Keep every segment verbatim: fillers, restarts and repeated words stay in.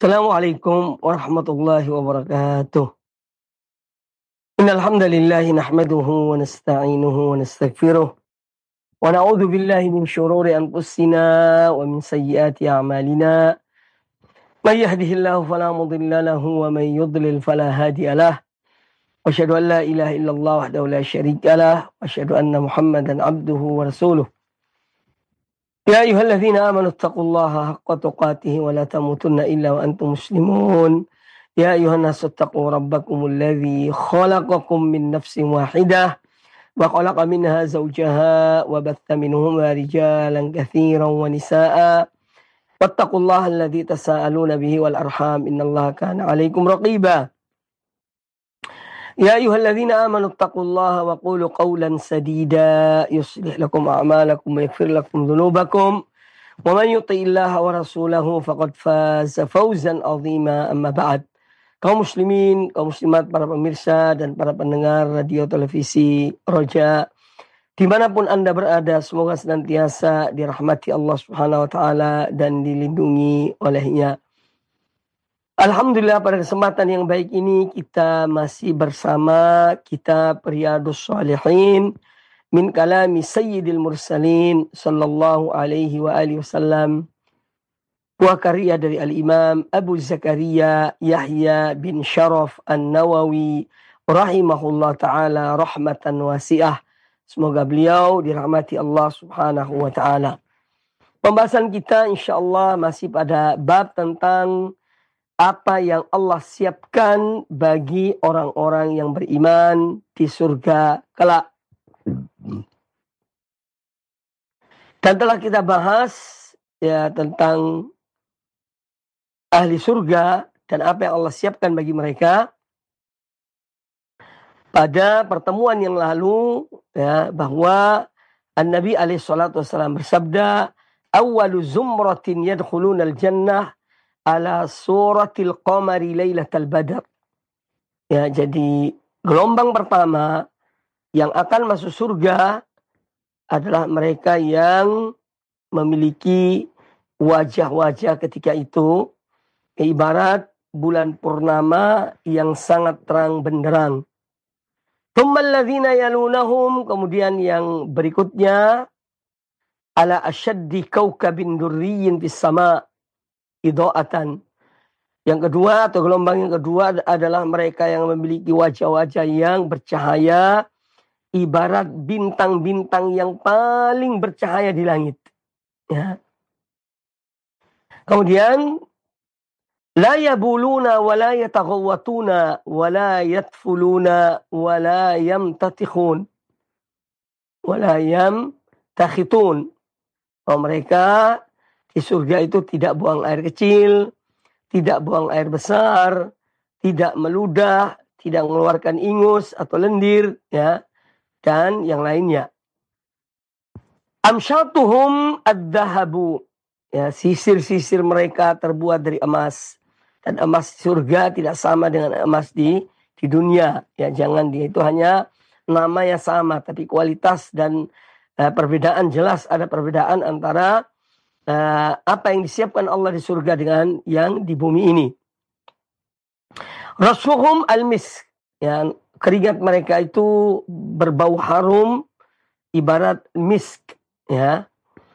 Assalamualaikum warahmatullahi wabarakatuh. Innal hamdalillah nahmaduhu wa nasta'inuhu wa nastaghfiruh wa na'udzu billahi min shururi anfusina wa min sayyiati a'malina. May yahdihillahu fala mudilla lahu wa may yudlil fala hadiya lah. Wa asyhadu an la ilaha illallah wahdahu la syarika lah wa asyhadu anna Muhammadan abduhu wa rasuluh. Ya ayyuhalladzina amanu taqullaha haqqa tuqatih wa la tamutunna illa wa antum muslimun. Ya ayuhan nasu taqu rabbakumul ladzi khalaqakum min nafsin wahidah wa khalaqa minha zawjaha wa batha minhuma rijalan katsiran wa nisaa. Wattaqullaha alladzi tasaaluna bihi wal arham innallaha kana 'alaikum raqiba. Ya ayyuhalladzina amanu taqullaha wa qulu qawlan sadida yuslih lakum a'malakum wa yaghfir lakum dhunubakum wa man yuti'illaha wa rasulahu faqad faza fawzan 'azima. Amma ba'd. Kaum muslimin, kaum muslimat, para pemirsa dan para pendengar radio televisi Roja dimanapun Anda berada, semoga senantiasa dirahmati Allah Subhanahu wa taala dan dilindungi olehnya. Alhamdulillah, pada kesempatan yang baik ini kita masih bersama kitab Riyadhus Shalihin min kalami Sayyidil Mursalin sallallahu alaihi wa alihi wasallam. Buah karya dari Al-Imam Abu Zakaria Yahya bin Sharaf An-Nawawi rahimahullah ta'ala rahmatan wasi'ah. Semoga beliau dirahmati Allah Subhanahu wa ta'ala. Pembahasan kita insyaAllah masih pada bab tentang apa yang Allah siapkan bagi orang-orang yang beriman di surga kelak. Dan telah kita bahas ya tentang ahli surga dan apa yang Allah siapkan bagi mereka pada pertemuan yang lalu, ya, bahwa An-Nabi alaihi salatu wasallam bersabda, awwalu zumratin yadkhulunal jannah ala suratil qamari lailatal badr. Ya, jadi gelombang pertama yang akan masuk surga adalah mereka yang memiliki wajah-wajah ketika itu ibarat bulan purnama yang sangat terang benderang. Tsummal ladzina yalunahum, kemudian yang berikutnya ala asyaddi kaukabin durriyyin fis sama' idoatan. Yang kedua atau gelombang yang kedua adalah mereka yang memiliki wajah-wajah yang bercahaya ibarat bintang-bintang yang paling bercahaya di langit. Ya. Kemudian la yabuluna wa la yataghawwatuna wa la yatfuluna wa la yamtatikhun wa la yamtakhitun. Oh, mereka di surga itu tidak buang air kecil, tidak buang air besar, tidak meludah, tidak mengeluarkan ingus atau lendir, ya, dan yang lainnya. Amsyatuhum ad-dhahabu, ya, sisir-sisir mereka terbuat dari emas. Dan emas surga tidak sama dengan emas di di dunia. Ya, jangan dia itu hanya namanya sama, tapi kualitas dan uh, perbedaan jelas ada perbedaan antara Uh, apa yang disiapkan Allah di surga dengan yang di bumi ini. Rasuhum al-misk, ya, keringat mereka itu berbau harum ibarat misk, ya.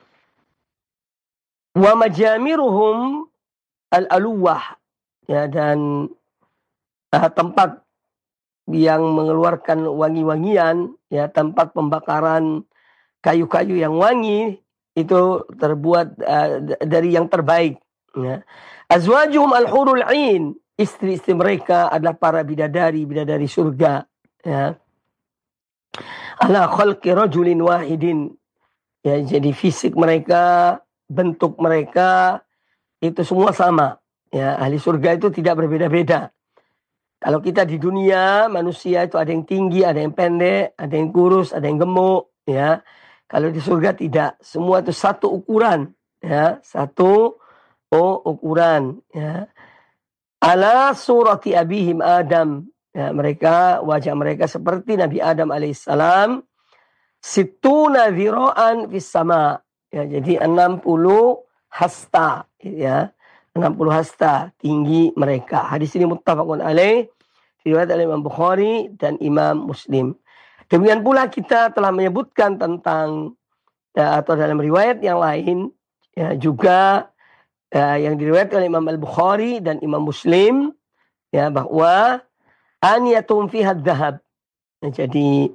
Wa majamiruhum al-aluwah, ya, dan uh, tempat yang mengeluarkan wangi-wangian, ya, tempat pembakaran kayu-kayu yang wangi itu terbuat uh, dari yang terbaik, ya. Azwajuhum al-hurul 'ain, istri-istri mereka adalah para bidadari bidadari surga, ya. Ala khalqi rajulin wahidin, ya, jadi fisik mereka, bentuk mereka itu semua sama, ya. Ahli surga itu tidak berbeda-beda. Kalau kita di dunia manusia itu ada yang tinggi, ada yang pendek, ada yang kurus, ada yang gemuk, ya. Kalau di surga tidak, semua itu satu ukuran, ya, satu oh, ukuran, ya. Ala surati abihim Adam, ya, mereka wajah mereka seperti Nabi Adam alaihissalam, situna dhira'an fis sama, ya, jadi enam puluh hasta, ya, enam puluh hasta tinggi mereka. Hadis ini muttafaqun alaih, riwayat oleh Imam Bukhari dan Imam Muslim. Demikian pula kita telah menyebutkan tentang ya, atau dalam riwayat yang lain ya, juga ya, yang diriwayatkan oleh Imam Al-Bukhari dan Imam Muslim ya, bahwa aniyatum fiha dzahab. Ya, jadi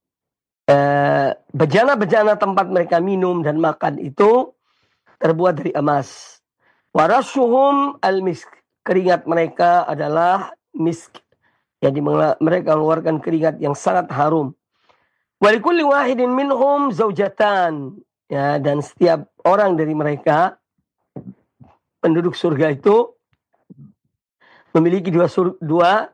eh, bejana-bejana tempat mereka minum dan makan itu terbuat dari emas. Warashuhum al-misk. Keringat mereka adalah misk. Jadi mereka mengeluarkan keringat yang sangat harum. Walikulli wahidin minhum zaujatan. Ya, dan setiap orang dari mereka, penduduk surga itu, memiliki dua, sur, dua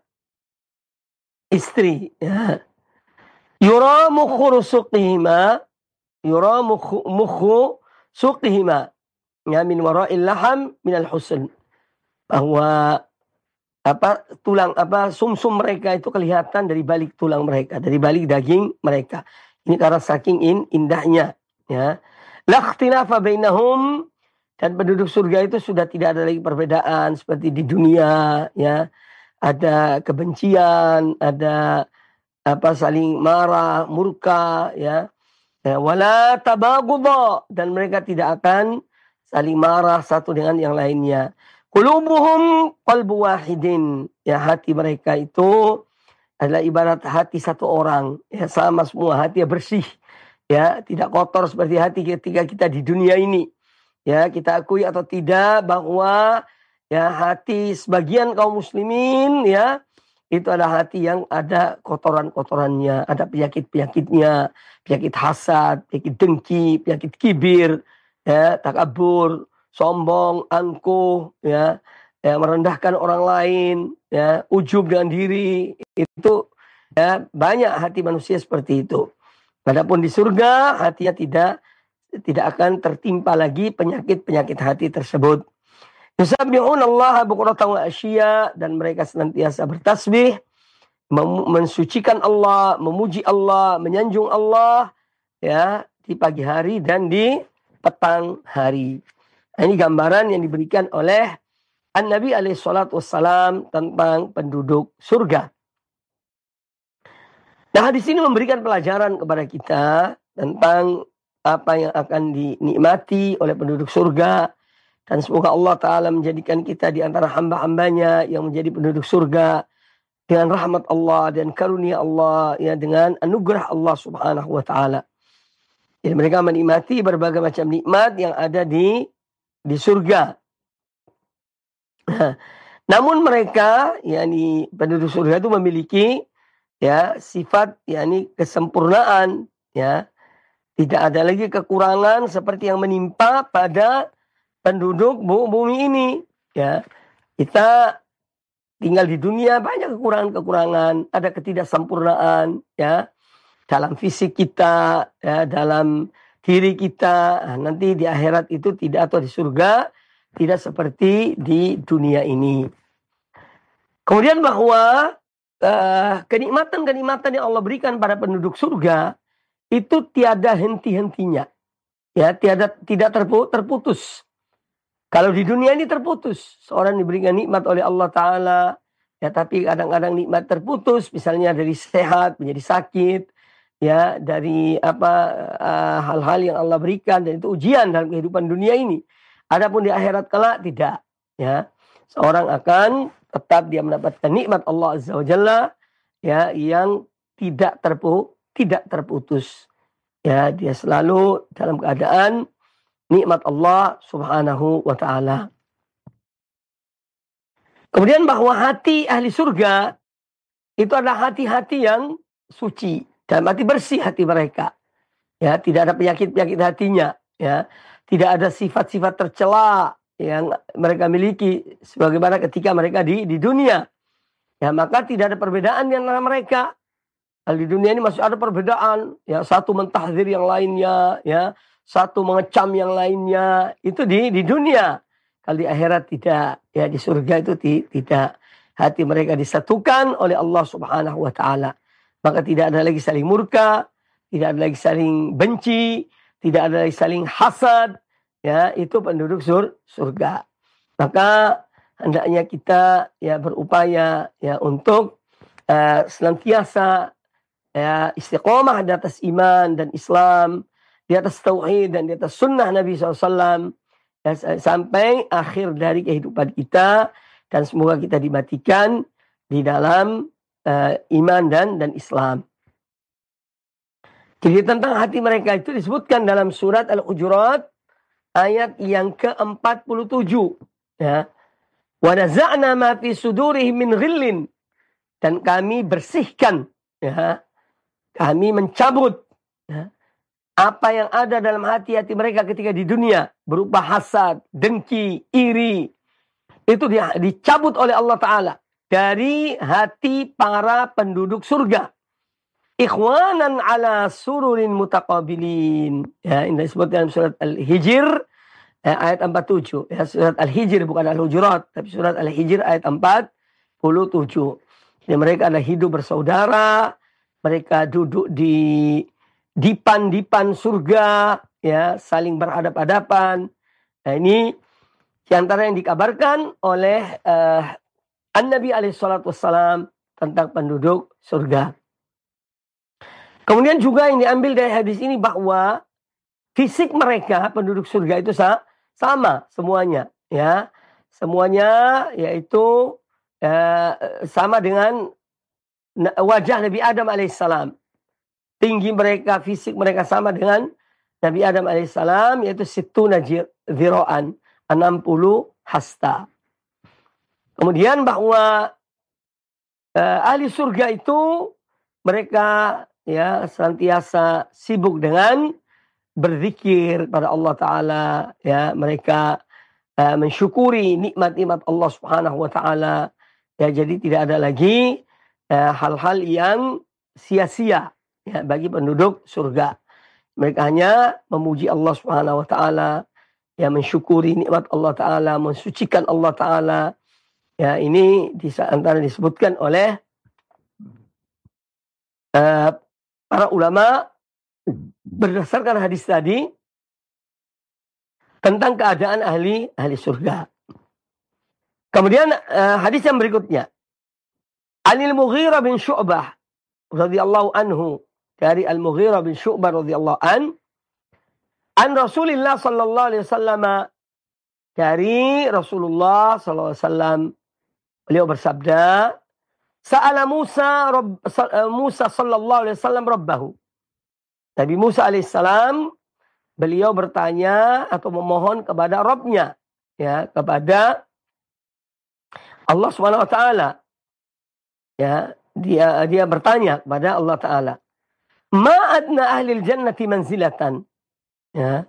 istri. Ya. Yura mukhu rusuqihima. Yura mukhu, mukhu suqihima. Ya, min wara'il laham minal husn. Bahwa apa tulang apa sumsum mereka itu kelihatan dari balik tulang mereka, dari balik daging mereka. Ini karena saking in, indahnya ya. La ikhtilafa bainahum, dan penduduk surga itu sudah tidak ada lagi perbedaan seperti di dunia ya. Ada kebencian, ada apa saling marah, murka ya. Ya, wala tabagudha, dan mereka tidak akan saling marah satu dengan yang lainnya. Qulubuhum qalbu wahidin. Ya, hati mereka itu adalah ibarat hati satu orang. Ya, sama semua, hati bersih. Ya, tidak kotor seperti hati ketika kita di dunia ini. Ya, kita akui atau tidak bahwa ya hati sebagian kaum muslimin ya itu adalah hati yang ada kotoran-kotorannya, ada penyakit-penyakitnya, penyakit hasad, penyakit dengki, penyakit kibir, ya, takabur, sombong, angkuh, ya, ya, merendahkan orang lain, ya, ujub dengan diri, itu ya, banyak hati manusia seperti itu. Adapun di surga hatinya tidak tidak akan tertimpa lagi penyakit-penyakit hati tersebut. Yusabbihuna Allah bukratan wa asyiya, dan mereka senantiasa bertasbih, mensucikan Allah, memuji Allah, menyanjung Allah ya di pagi hari dan di petang hari. Nah, ini gambaran yang diberikan oleh An-Nabi alaihi salatu wassalam tentang penduduk surga. Nah, di sini memberikan pelajaran kepada kita tentang apa yang akan dinikmati oleh penduduk surga. Dan semoga Allah Ta'ala menjadikan kita di antara hamba-hambanya yang menjadi penduduk surga dengan rahmat Allah dan karunia Allah, ya, dengan anugerah Allah Subhanahu wa Ta'ala. Jadi mereka menikmati berbagai macam nikmat yang ada di di surga. Namun mereka, yakni penduduk surga itu memiliki ya sifat yakni kesempurnaan, ya. Tidak ada lagi kekurangan seperti yang menimpa pada penduduk bumi ini, ya. Kita tinggal di dunia banyak kekurangan-kekurangan, ada ketidaksempurnaan, ya, dalam fisik kita, ya, dalam diri kita. Nah, nanti di akhirat itu tidak, atau di surga tidak seperti di dunia ini. Kemudian bahwa uh, kenikmatan-kenikmatan yang Allah berikan pada penduduk surga itu tiada henti-hentinya, ya, tiada tidak terputus. Kalau di dunia ini terputus, seorang diberikan nikmat oleh Allah Ta'ala, ya, tapi kadang-kadang nikmat terputus, misalnya dari sehat menjadi sakit, ya, dari apa uh, hal-hal yang Allah berikan, dan itu ujian dalam kehidupan dunia ini. Adapun di akhirat kelak tidak, ya, seorang akan tetap dia mendapatkan nikmat Allah Azza wa Jalla, ya, yang tidak terpu tidak terputus, ya, dia selalu dalam keadaan nikmat Allah Subhanahu wa Ta'ala. Kemudian bahwa hati ahli surga itu adalah hati-hati yang suci, dalam hati bersih hati mereka, ya, tidak ada penyakit-penyakit hatinya, ya, tidak ada sifat-sifat tercela yang mereka miliki sebagaimana ketika mereka di di dunia, ya, maka tidak ada perbedaan di antara mereka. Kalau di dunia ini masih ada perbedaan, ya, satu mentahdir yang lainnya, ya, satu mengecam yang lainnya, itu di di dunia. Kalau di akhirat tidak, ya, di surga itu tidak. Hati mereka disatukan oleh Allah Subhanahu wa Ta'ala. Maka tidak ada lagi saling murka, tidak ada lagi saling benci, tidak ada lagi saling hasad, ya, itu penduduk sur, surga. Maka hendaknya kita ya berupaya ya untuk uh, senantiasa ya istiqomah di atas iman dan Islam, di atas tauhid dan di atas sunnah Nabi shallallahu alaihi wasallam ya, sampai akhir dari kehidupan kita, dan semoga kita dimatikan di dalam uh, iman dan dan Islam. Jadi tentang hati mereka itu disebutkan dalam surat Al-Hujurat ayat yang ke empat puluh tujuh ya. Wa naza'na ma fi sudurihim min ghillin, dan kami bersihkan ya, kami mencabut ya, apa yang ada dalam hati-hati mereka ketika di dunia berupa hasad, dengki, iri. Itu dia dicabut oleh Allah Ta'ala dari hati para penduduk surga. Ikhwanan ala sururin mutaqabilin. Ya, ini disebut dalam surat Al-Hijr ya, ayat empat puluh tujuh. Ya, surat Al-Hijr bukan Al-Hujurat, tapi surat Al-Hijr ayat empat puluh tujuh. Jadi mereka ada hidup bersaudara, mereka duduk di dipan-dipan surga, ya, saling berhadap-hadapan. Nah, ini di antara yang dikabarkan oleh uh, An-Nabi alaihi salatu wassalam tentang penduduk surga. Kemudian juga yang diambil dari hadis ini bahwa fisik mereka penduduk surga itu sama semuanya, ya, semuanya yaitu uh, sama dengan wajah Nabi Adam alaihissalam. Tinggi mereka, fisik mereka sama dengan Nabi Adam alaihissalam, yaitu situna dhira'an, enam puluh hasta. Kemudian bahwa uh, ahli surga itu mereka ya senantiasa sibuk dengan berzikir pada Allah Ta'ala, ya, mereka uh, mensyukuri nikmat-nikmat Allah Subhanahu wa Ta'ala, ya, jadi tidak ada lagi uh, hal-hal yang sia-sia ya bagi penduduk surga. Mereka hanya memuji Allah Subhanahu wa Ta'ala, ya, mensyukuri nikmat Allah Ta'ala, mensucikan Allah Ta'ala. Ya, ini di antara disebutkan oleh uh, para ulama berdasarkan hadis tadi tentang keadaan ahli ahli surga. Kemudian uh, hadis yang berikutnya, Anil Mughirah bin Syu'bah radhiyallahu anhu, dari Al-Mughirah bin Syu'bah radhiyallahu an, an Rasulullah sallallahu alaihi wasallam, dari Rasulullah sallallahu alaihi wasallam, beliau bersabda, Sa'ala Musa Rabb, Musa sallallahu alaihi wasallam Rabbahu. Nabi Musa alaihissalam, beliau bertanya atau memohon kepada Rabbnya, ya, kepada Allah Subhanahu wa Ta'ala. Ya, dia dia bertanya kepada Allah Ta'ala, Ma adna ahlil jannati manzilatan. Ya.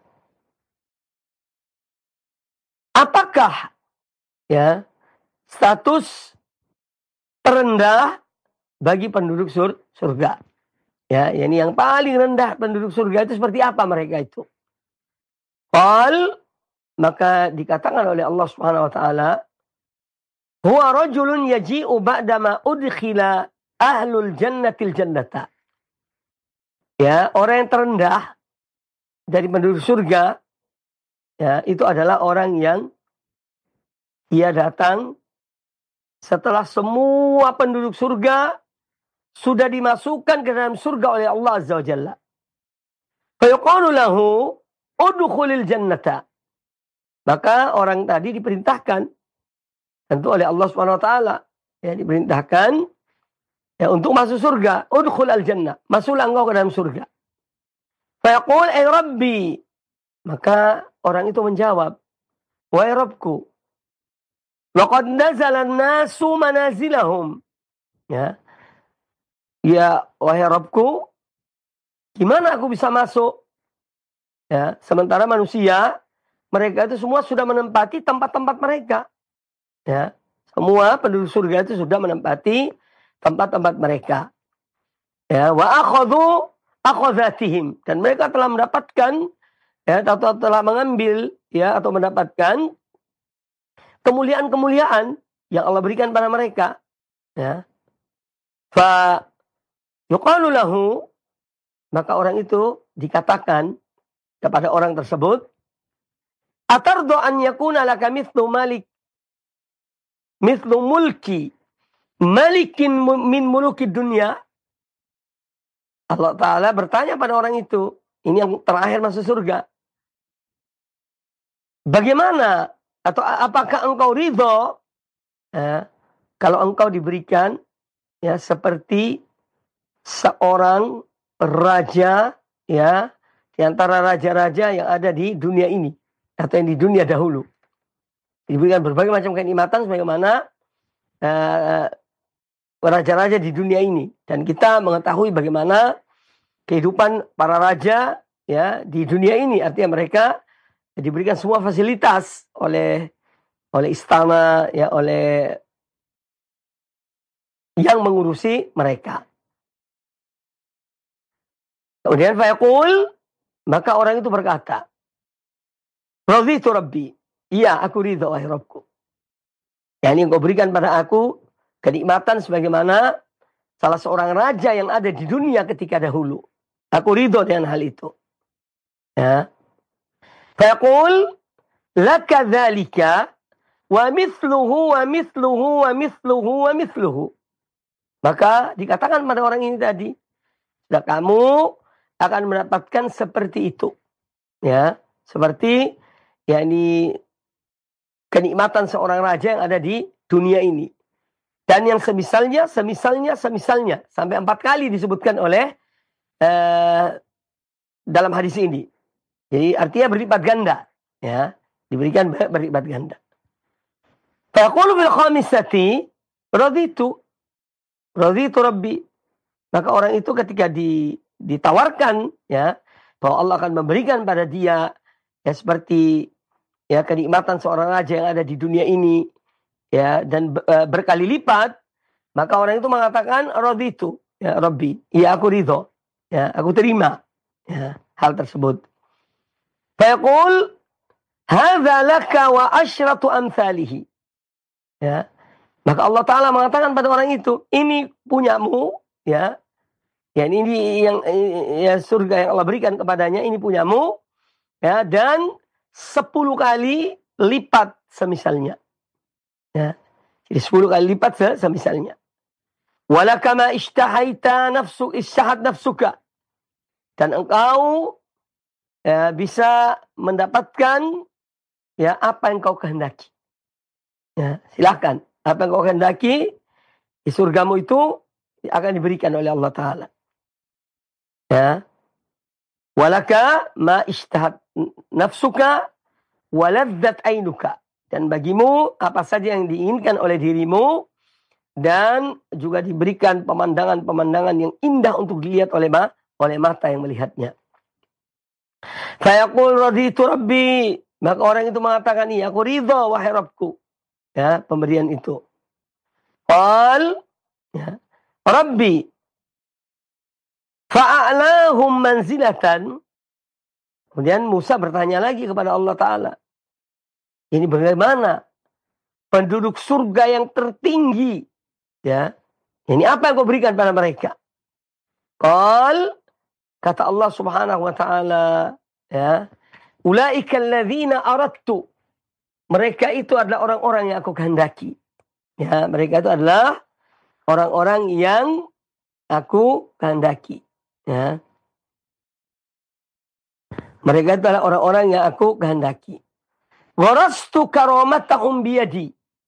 Apakah ya status terendah bagi penduduk sur, surga? Ya, ini yang paling rendah penduduk surga itu seperti apa mereka itu? Qal, maka dikatakan oleh Allah Subhanahu wa Ta'ala, huwa rajulun yaji'u ba'dama udkhila ahlul jannatil jannata. Ya, orang yang terendah dari penduduk surga, ya, itu adalah orang yang ia datang setelah semua penduduk surga sudah dimasukkan ke dalam surga oleh Allah Azza wa Jalla. Fayuqalu lahu udkhulil jannata. Maka orang tadi diperintahkan tentu oleh Allah Subhanahu wa Ta'ala, ya, diperintahkan ya untuk masuk surga. Udkhul al jannah, masuklah engkau ke dalam surga. Fayaqul ay rabbi, maka orang itu menjawab, wahai Rabbku, laqad nazala an-nasu manazilahum. Ya. Ya, wahai Rabbku, gimana aku bisa masuk? Ya, sementara manusia, mereka itu semua sudah menempati tempat-tempat mereka. Ya, semua penduduk surga itu sudah menempati tempat-tempat mereka. Ya, wa akhadhu akhadhatihim, dan mereka telah mendapatkan, ya, atau telah mengambil, ya, atau mendapatkan kemuliaan-kemuliaan yang Allah berikan pada mereka. Ya. Fa yuqalu lahu, maka orang itu dikatakan kepada orang tersebut, atardu an yakuna laka mithlu malik mithlu mulki malikin min muluki dunia. Allah Ta'ala bertanya pada orang itu, ini yang terakhir masuk surga, bagaimana atau apakah engkau ridho ya, kalau engkau diberikan ya seperti seorang raja ya di antara raja-raja yang ada di dunia ini atau yang di dunia dahulu, diberikan berbagai macam kenikmatan sebagaimana uh, raja-raja di dunia ini, dan kita mengetahui bagaimana kehidupan para raja ya di dunia ini, artinya mereka diberikan semua fasilitas oleh oleh istana ya, oleh yang mengurusi mereka. Kemudian fayaqul, maka orang itu berkata, raditu rabbi, iya aku ridho wahai Rabbku. Yani engkau berikan pada aku kenikmatan sebagaimana salah seorang raja yang ada di dunia ketika dahulu. Aku ridho dengan hal itu. Ya. Fayaqul laka dzalika wa mithluhu wa mithluhu wa mithluhu wa mithluhu. Maka dikatakan pada orang ini tadi, sudah kamu akan mendapatkan seperti itu. Ya, seperti yakni kenikmatan seorang raja yang ada di dunia ini. Dan yang semisalnya, semisalnya, semisalnya. Sampai empat kali disebutkan oleh uh, dalam hadis ini. Jadi artinya berlipat ganda. Ya, diberikan berlipat ganda. Faqulu bil khamisati raditu. Raditu rabbi. Maka orang itu ketika di, ditawarkan ya bahwa Allah akan memberikan pada dia ya seperti ya kenikmatan seorang raja yang ada di dunia ini ya, dan berkali lipat, maka orang itu mengatakan raditu ya Rabbi, ya aku ridho, ya aku terima ya hal tersebut. Fayaqul hadza laka wa asyratu amsalihi. Ya. Maka Allah Ta'ala mengatakan pada orang itu, ini punyamu ya. Ya ini yang ya surga yang Allah berikan kepadanya, ini punyamu ya, dan sepuluh kali lipat semisalnya. Ya. Jadi sepuluh kali lipat semisalnya. Walaka ma ishtahaita nafsu ishtahat nafsuka. Dan engkau ya, bisa mendapatkan ya apa yang kau kehendaki. Ya, silakan. Apa yang kau kehendaki di surgamu itu akan diberikan oleh Allah Ta'ala. Ya. Walaka ma ishtahat nafsuka waladzat ainuka. Dan bagimu apa saja yang diinginkan oleh dirimu, dan juga diberikan pemandangan-pemandangan yang indah untuk dilihat oleh ma, oleh mata yang melihatnya. Fayaqul raditu rabbi. Maka orang itu mengatakan, iya aku ridho wahai Rabbku. Ya, pemberian itu. Qal ya, Rabbi fa'alahum manzilatan. Kemudian Musa bertanya lagi kepada Allah Ta'ala, ini bagaimana penduduk surga yang tertinggi ya, ini apa yang kau berikan pada mereka? Qal, kata Allah Subhanahu wa Ta'ala ya, ulaika alladzina aradtu. Mereka itu adalah orang-orang yang aku kehendaki. Ya, mereka itu adalah orang-orang yang aku kehendaki. Ya. Mereka itu adalah orang-orang yang aku kehendaki. Warastu karamatahum biyadi.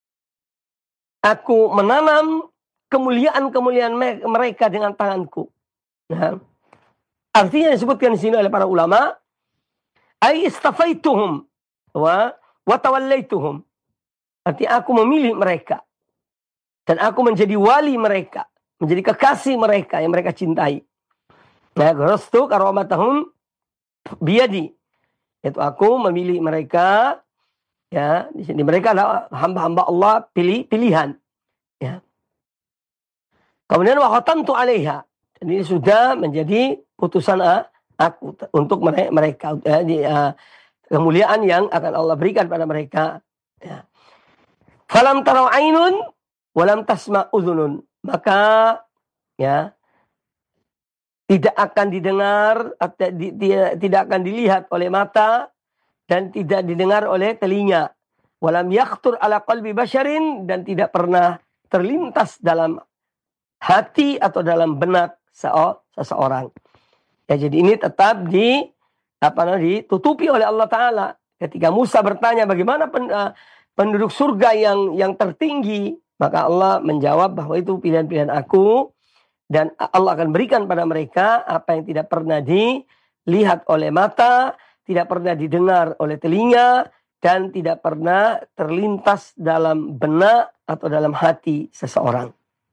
Aku menanam kemuliaan-kemuliaan mereka dengan tanganku. Ya. Artinya disebutkan di sini oleh para ulama, ai istafaituhum wa wa tawallaituhum. Artinya aku memilih mereka dan aku menjadi wali mereka, menjadi kekasih mereka yang mereka cintai. Ya, garastu karamatahum biyadi. Itu aku memilih mereka ya, di sini mereka adalah hamba-hamba Allah pilih pilihan. Ya. Kemudian wa khatamtu 'alaiha. Dan ini sudah menjadi putusan aku untuk mereka uh, di, uh, kemuliaan yang akan Allah berikan pada mereka. Ya. Falam tarau ainun walam tasma udhunun. Maka ya tidak akan didengar, tidak akan dilihat oleh mata dan tidak didengar oleh telinga. walam yakhtur ala qalbi basyarin, dan tidak pernah terlintas dalam hati atau dalam benak seseorang. Ya, jadi ini tetap di apa namanya ditutupi oleh Allah Ta'ala. Ketika Musa bertanya bagaimana pen, uh, penduduk surga yang yang tertinggi, maka Allah menjawab bahwa itu pilihan-pilihan aku, dan Allah akan berikan pada mereka apa yang tidak pernah dilihat oleh mata, tidak pernah didengar oleh telinga, dan tidak pernah terlintas dalam benak atau dalam hati seseorang.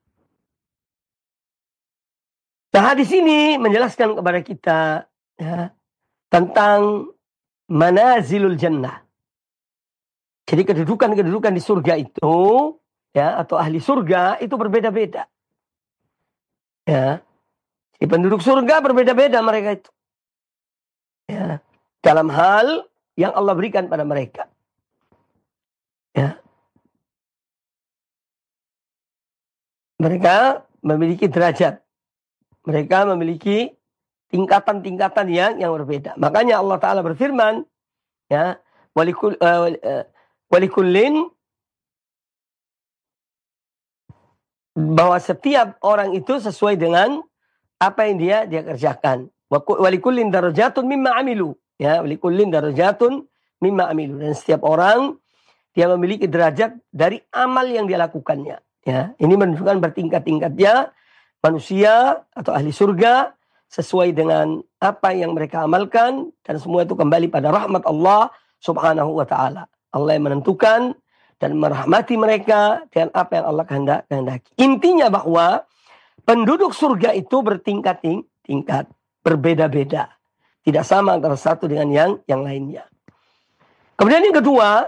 Nah, hadis ini menjelaskan kepada kita ya, tentang manazilul jannah. Jadi kedudukan-kedudukan di surga itu, ya, atau ahli surga itu berbeda-beda. Ya, di penduduk surga berbeda-beda mereka itu. Ya, dalam hal yang Allah berikan pada mereka. Ya. Mereka memiliki derajat. Mereka memiliki tingkatan-tingkatan yang yang berbeda. Makanya Allah Ta'ala berfirman, ya, walikul uh, uh, walikullin, bahwa setiap orang itu sesuai dengan apa yang dia dia kerjakan. Walikullin darajatun mimma amilu. Ya, walikullin darajatun mimma amilu. Dan setiap orang dia memiliki derajat dari amal yang dia lakukannya. Ya, ini menunjukkan bertingkat-tingkatnya manusia atau ahli surga sesuai dengan apa yang mereka amalkan, dan semua itu kembali pada rahmat Allah Subhanahu wa Ta'ala. Allah yang menentukan dan merahmati mereka dengan apa yang Allah kehendaki. Intinya bahwa penduduk surga itu bertingkat-tingkat, berbeda-beda, tidak sama antara satu dengan yang yang lainnya. Kemudian yang kedua,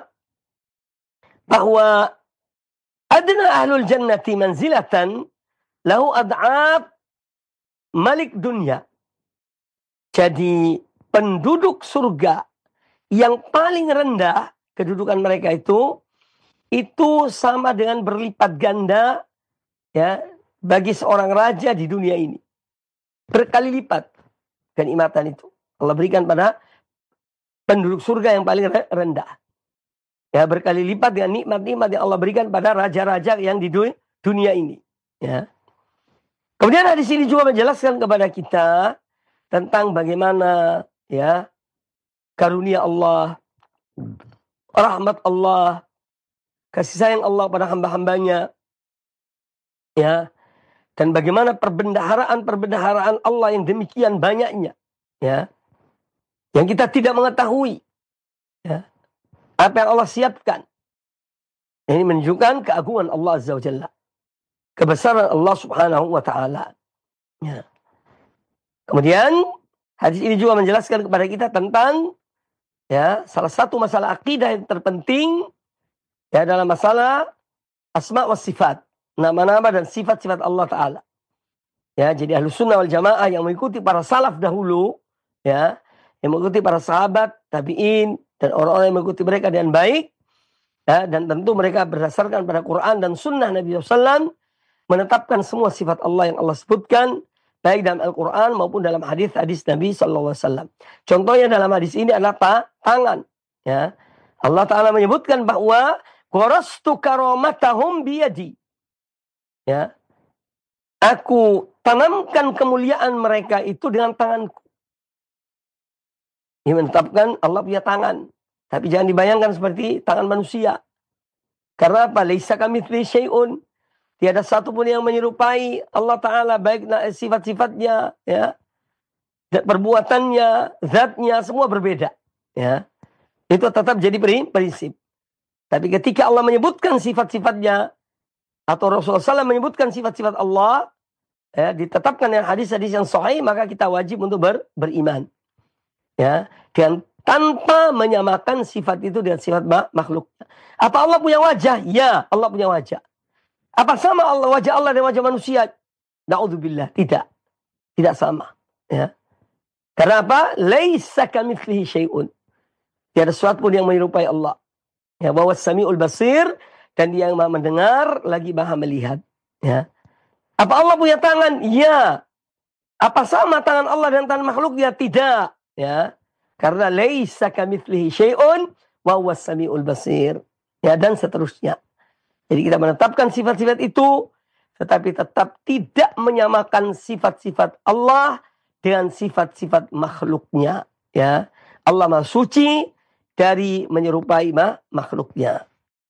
bahwa adna ahlul jannati manzilatan lahu ad'ab malik dunya. Jadi penduduk surga yang paling rendah kedudukan mereka itu itu sama dengan berlipat ganda, ya, bagi seorang raja di dunia ini. Berkali lipat kenikmatan itu Allah berikan pada penduduk surga yang paling rendah. Ya, berkali lipat dengan nikmat-nikmat yang Allah berikan pada raja-raja yang di dunia ini. Ya. Kemudian hadis ini juga menjelaskan kepada kita tentang bagaimana, ya, karunia Allah, rahmat Allah, kasih sayang Allah pada hamba-hambanya, ya, dan bagaimana perbendaharaan-perbendaharaan Allah yang demikian banyaknya, ya, yang kita tidak mengetahui, ya, apa yang Allah siapkan. Ini menunjukkan keagungan Allah Azza wa Jalla, kebesaran Allah Subhanahu wa Ta'ala. Ya. Kemudian hadis ini juga menjelaskan kepada kita tentang, ya, salah satu masalah akidah yang terpenting, ya, dalam masalah asma wa sifat, nama-nama dan sifat-sifat Allah Ta'ala. Ya, jadi Ahlus Sunnah wal Jamaah yang mengikuti para salaf dahulu, ya, yang mengikuti para sahabat, tabi'in, dan orang-orang yang mengikuti mereka dengan baik, ya, dan tentu mereka berdasarkan pada Quran dan Sunnah Nabi shallallahu alaihi wasallam menetapkan semua sifat Allah yang Allah sebutkan, baik dalam Al-Quran maupun dalam hadis-hadis Nabi shallallahu alaihi wasallam. Contohnya dalam hadis ini adalah ta tangan. Ya. Allah Ta'ala menyebutkan bahwa Qarastu karomatahum biyadi. Ya. Aku tanamkan kemuliaan mereka itu dengan tanganku. Ini menetapkan Allah punya tangan. Tapi jangan dibayangkan seperti tangan manusia. Karena apa? Laisa kamitslihi syai'un. Tiada satu pun yang menyerupai Allah Ta'ala, baik sifat-sifatnya, ya, perbuatannya, zatnya, semua berbeda. Ya. Itu tetap jadi prinsip. Tapi ketika Allah menyebutkan sifat-sifatnya, atau Rasulullah shallallahu alaihi wasallam menyebutkan sifat-sifat Allah, ya, ditetapkan dengan hadis-hadis yang sahih, maka kita wajib untuk ber, beriman. Ya, dan tanpa menyamakan sifat itu dengan sifat makhluk. Apa Allah punya wajah? Ya, Allah punya wajah. Apa sama Allah wajah Allah dan wajah manusia? Na'udzubillah, tidak. Tidak sama. Ya. Karena apa? Laisa kamitslihi syai'un. Tiada sesuatu pun yang menyerupai Allah. Ya, bahwa Samiul Basir, dan dia yang Maha mendengar lagi Maha melihat. Ya. Apa Allah punya tangan? Ya. Apa sama tangan Allah dan tangan makhluk? Ya, tidak. Ya. Karena laisa kamitslihi syai'un wa huwas Samiul Basir. ya, dan seterusnya. Jadi kita menetapkan sifat-sifat itu, tetapi tetap tidak menyamakan sifat-sifat Allah dengan sifat-sifat makhluknya. Ya, Allah Maha Suci dari menyerupai makhluknya.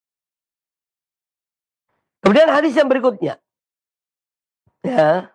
Kemudian hadis yang berikutnya, ya,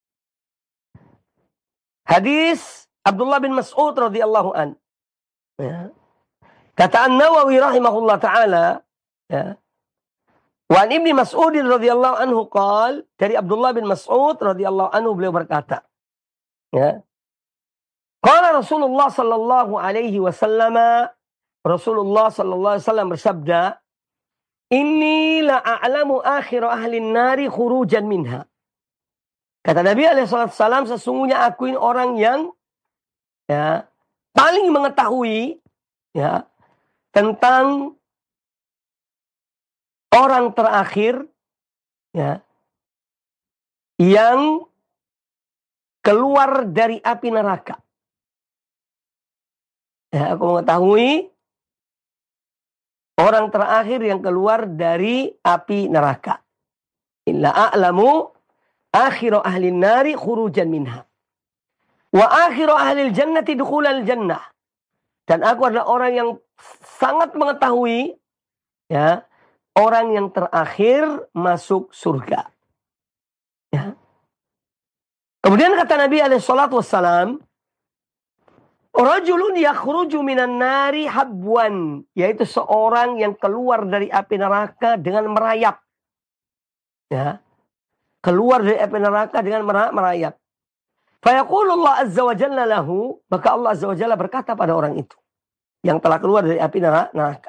hadis Abdullah bin Mas'ud radhiyallahu an. Ya. Kata An-Nawawi rahimahullah taala, ya, wa an Ibnu Mas'ud radhiyallahu anhu qala, dari Abdullah bin Mas'ud radhiyallahu anhu beliau berkata, ya, qala Rasulullah sallallahu alaihi wasallam, Rasulullah sallallahu alaihi wasallam bersabda, inni la a'lamu akhir ahli nari khurujan minha. Kata Nabi alaihi wasallam, sesungguhnya aku ini orang yang, ya, paling mengetahui, ya, tentang orang terakhir, ya, yang keluar dari api neraka. Ya, aku mengetahui orang terakhir yang keluar dari api neraka. Illa a'lamu akhiru ahli nari khurujan minha. Wa akhiru ahli jannati dukhulal jannah. Dan aku adalah orang yang sangat mengetahui, ya, orang yang terakhir masuk surga. Ya. Kemudian kata Nabi alaihi salatu wassalam, rajulun yakhruju minan nari habwan, yaitu seorang yang keluar dari api neraka dengan merayap. Ya. Keluar dari api neraka dengan merayap. Fayaqulullah azza wa jalla lahu, maka Allah azza wa jalla berkata pada orang itu yang telah keluar dari api neraka,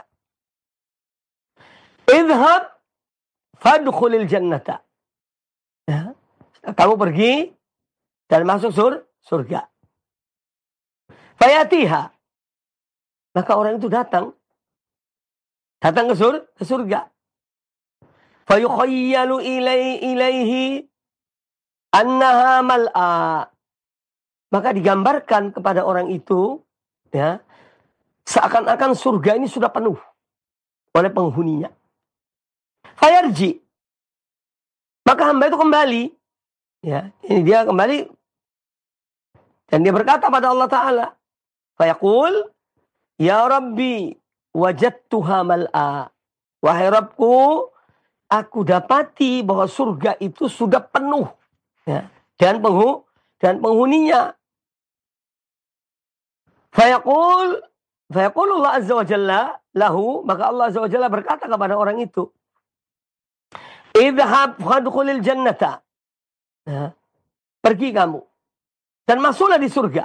idhab fadkhulil jannata. Ya. Kamu pergi dan masuk sur, surga. Fayatiha, maka orang itu datang datang ke, sur, ke surga. Fayukhayyalu ilai, ilaihi annaha mal'a, maka digambarkan kepada orang itu, ya, seakan-akan surga ini sudah penuh oleh penghuninya. Fayarji, maka hamba itu kembali, ya, ini dia kembali dan dia berkata pada Allah Ta'ala, fayaqul ya Rabbi wajadtuha mal'a, wahai Rabbku, aku dapati bahwa surga itu sudah penuh, ya, dan penghu dan penghuninya. Fayaqul fayaqulullah azza wa jalla lahu, maka Allah azza wa jalla berkata kepada orang itu, idhab fadkhulil jannata, ya, pergi kamu dan masuklah di surga.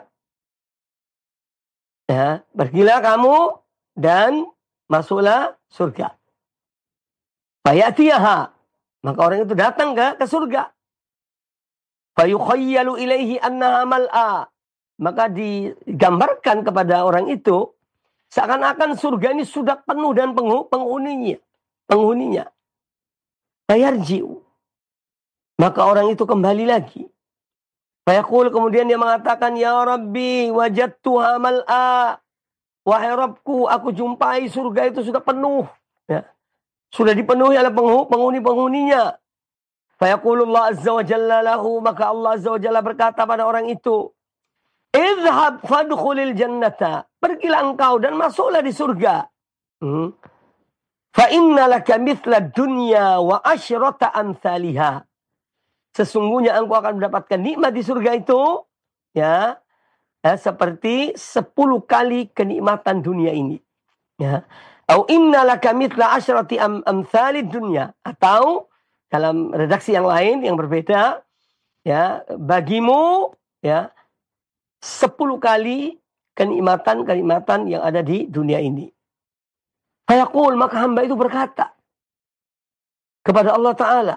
Ya, pergilah kamu dan masuklah surga. Fayatiyaha, maka orang itu datang ke, ke surga. Fayukhayyalu ilaihi annaha mal'a, maka digambarkan kepada orang itu seakan-akan surga ini sudah penuh dan penghuninya. Penghuninya. Fayarji'u, maka orang itu kembali lagi. Fayaqul, kemudian dia mengatakan, ya Rabbi wajadtuha mal'a, wahai Rabbku, aku jumpai surga itu sudah penuh, ya, sudah dipenuhi oleh penghuni-penghuninya. Fayaqulullah azza wa jalla lahu, maka Allah azza wa jalla berkata pada orang itu, idhab fadkhulil jannata, pergilah engkau dan masuklah di surga. Hmm. Fa inna laka mithla dunya wa asyrata amthaliha, sesungguhnya engkau akan mendapatkan nikmat di surga itu, ya, ya, seperti sepuluh kali kenikmatan dunia ini. Ya. Au inna laka mithla asyrati am amthalid dunya, atau dalam redaksi yang lain yang berbeda, ya, bagimu, ya, sepuluh kali kenikmatan-kenikmatan yang ada di dunia ini. Fayaqul, maka hamba itu berkata kepada Allah Ta'ala,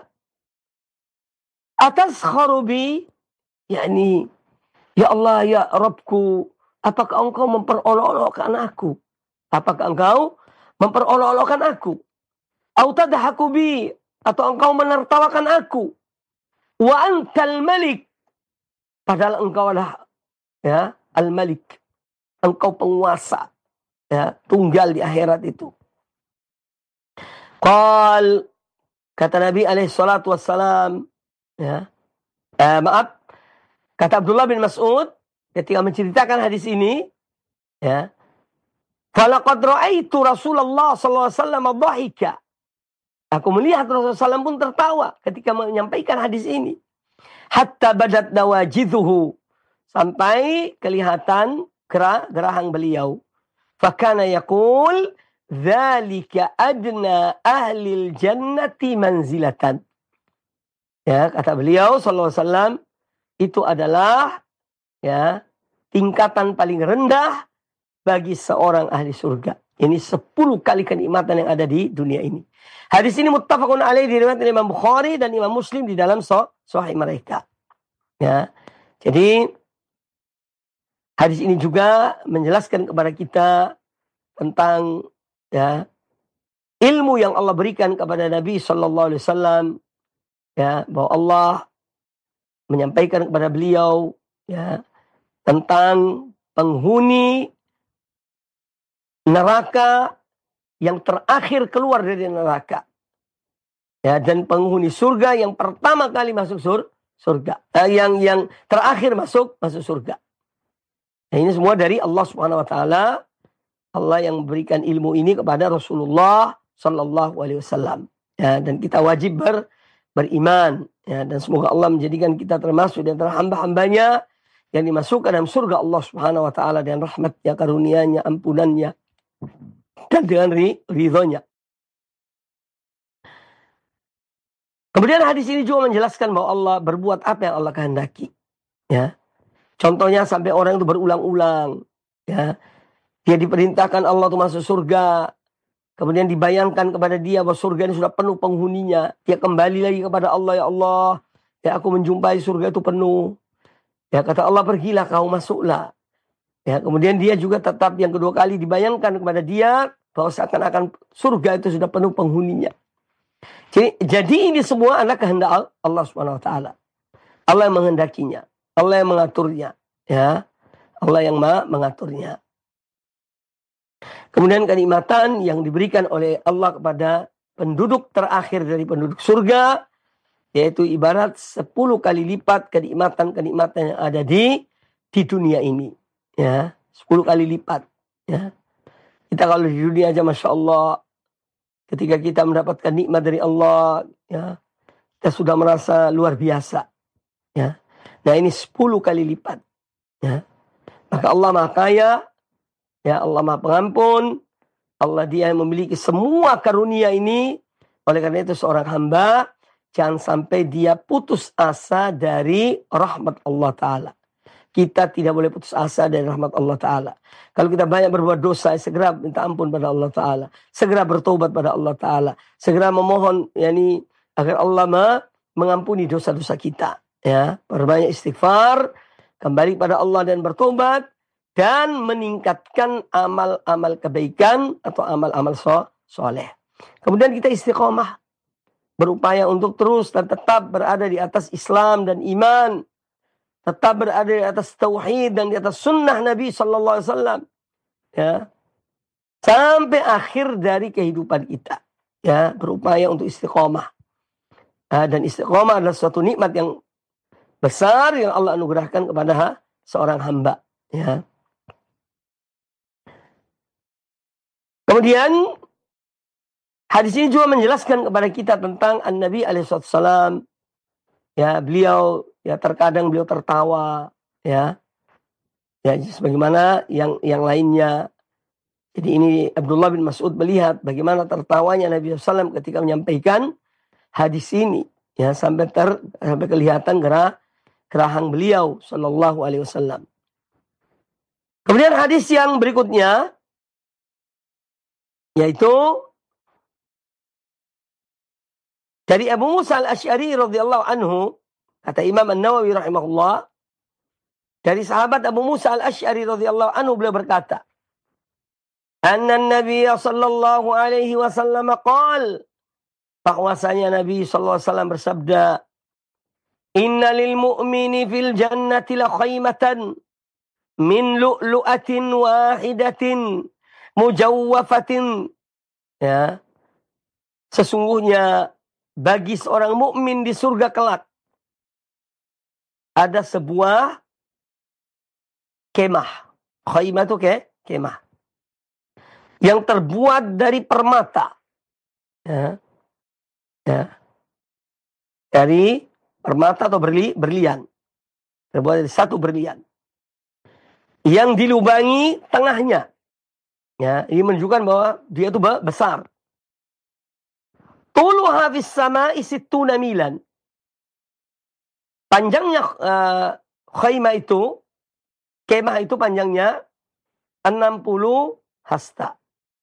ataskharu bi, yakni, ya Allah, ya Rabbku, apakah engkau memperolok-olokkan aku? Apakah engkau memperolok-olokkan aku? Au tadhaku bi, atau engkau menertawakan aku? Wa antal malik, padahal engkau adalah, ya, al-malik, engkau penguasa, ya, tunggal di akhirat itu. Qal, kata Nabi alaihi salatu wassalam, ya, eh, maaf, kata Abdullah bin Mas'ud ketika menceritakan hadis ini, ya, falaqad ra'aitu Rasulullah sallallahu alaihi wasallam dhahika. Aku melihat Rasulullah sallallahu alaihi wasallam pun tertawa ketika menyampaikan hadis ini. Hatta badat nawajidhuhu, sampai kelihatan gerah gerahang beliau. Fakana yaqul dzalika adna ahlil jannati manzilatan. Ya, kata beliau sallallahu alaihi wasallam, itu adalah, ya, tingkatan paling rendah bagi seorang ahli surga. Ini sepuluh kali kenikmatan yang ada di dunia ini. Hadis ini muttafaqun alaih, diriwayatkan Imam Bukhari dan Imam Muslim di dalam sahih mereka. Ya. Jadi hadis ini juga menjelaskan kepada kita tentang, ya, ilmu yang Allah berikan kepada Nabi sallallahu alaihi wasallam, ya, bahwa Allah menyampaikan kepada beliau, ya, tentang penghuni neraka yang terakhir keluar dari neraka, ya, dan penghuni surga yang pertama kali masuk sur, surga, eh, yang yang terakhir masuk masuk surga. Nah, ini semua dari Allah Subhanahu Wa Taala. Allah yang memberikan ilmu ini kepada Rasulullah Sallallahu Alaihi Wasallam. Ya, dan kita wajib ber, beriman. Ya, dan semoga Allah menjadikan kita termasuk di antara hamba-hambanya yang dimasukkan dalam surga Allah Subhanahu Wa Taala dengan rahmatnya, karunia-Nya, ampunannya, dan dengan ridhonya. Kemudian hadis ini juga menjelaskan bahwa Allah berbuat apa yang Allah kehendaki. Ya, contohnya sampai orang itu berulang-ulang, ya, dia diperintahkan Allah untuk masuk surga, kemudian dibayangkan kepada dia bahwa surga ini sudah penuh penghuninya. Dia kembali lagi kepada Allah, ya Allah, ya aku menjumpai surga itu penuh. Ya, kata Allah, pergilah kau, masuklah. Ya, kemudian dia juga tetap yang kedua kali dibayangkan kepada dia bahwa seakan-akan surga itu sudah penuh penghuninya. Jadi, jadi ini semua adalah kehendak Allah Subhanahu Wa Taala. Allah yang menghendakinya, Allah yang mengaturnya, ya, Allah yang mengaturnya. Kemudian kenikmatan yang diberikan oleh Allah kepada penduduk terakhir dari penduduk surga, yaitu ibarat sepuluh kali lipat kenikmatan-kenikmatan yang ada di di dunia ini. Ya, sepuluh kali lipat. Ya. Kita kalau di dunia aja, Masya Allah, ketika kita mendapatkan nikmat dari Allah, ya, kita sudah merasa luar biasa. Ya. Nah, ini sepuluh kali lipat. Ya. Maka Allah Maha Kaya, ya, Allah Maha Pengampun, Allah dia yang memiliki semua karunia ini. Oleh karena itu seorang hamba jangan sampai dia putus asa dari rahmat Allah Ta'ala. Kita tidak boleh putus asa dari rahmat Allah Ta'ala. Kalau kita banyak berbuat dosa, segera minta ampun pada Allah Ta'ala. Segera bertobat pada Allah Ta'ala. Segera memohon, yakni agar Allah mengampuni dosa-dosa kita. Ya, perbanyak istighfar, kembali pada Allah dan bertobat, dan meningkatkan amal-amal kebaikan atau amal-amal soleh. Kemudian kita istiqomah, berupaya untuk terus dan tetap berada di atas Islam dan iman, tetap berada di atas tauhid dan di atas sunnah Nabi Sallallahu Alaihi Wasallam, ya, sampai akhir dari kehidupan kita. Ya, berupaya untuk istiqomah. Nah, dan istiqomah adalah suatu nikmat yang besar yang Allah anugerahkan kepada seorang hamba. Ya. Kemudian hadis ini juga menjelaskan kepada kita tentang An-Nabi alaihi wasallam. Ya, beliau, ya, terkadang beliau tertawa, ya. Ya, sebagaimana yang yang lainnya. Jadi ini Abdullah bin Mas'ud melihat bagaimana tertawanya Nabi sallallahu alaihi wasallam ketika menyampaikan hadis ini, ya, sampai ter sampai kelihatan gerah gerahang beliau sallallahu alaihi wasallam. Kemudian hadis yang berikutnya yaitu dari Abu Musa al-Asy'ari radhiyallahu anhu, kata Imam An-Nawawi rahimahullah, dari sahabat Abu Musa al-Asy'ari radhiyallahu anhu, beliau berkata, anna Nabi sallallahu alaihi wasallam qaal, bahwasanya Nabi sallallahu alaihi wasallam bersabda, inna lil mu'mini fil jannati la khaymatan min lu'lu'atin wahidatin mujawwafatin, ya, Sesungguhnya bagi seorang mukmin di surga kelak ada sebuah kemah. Khaimah itu ke kemah yang terbuat dari permata. Ya, ya. Dari permata atau berli, berlian. Terbuat dari satu berlian. Yang dilubangi tengahnya. Ya, ini menunjukkan bahwa dia itu besar. Tuluha fis sama'i sittuna milan. Panjangnya uh, khaimah itu, kemah itu panjangnya enam puluh hasta.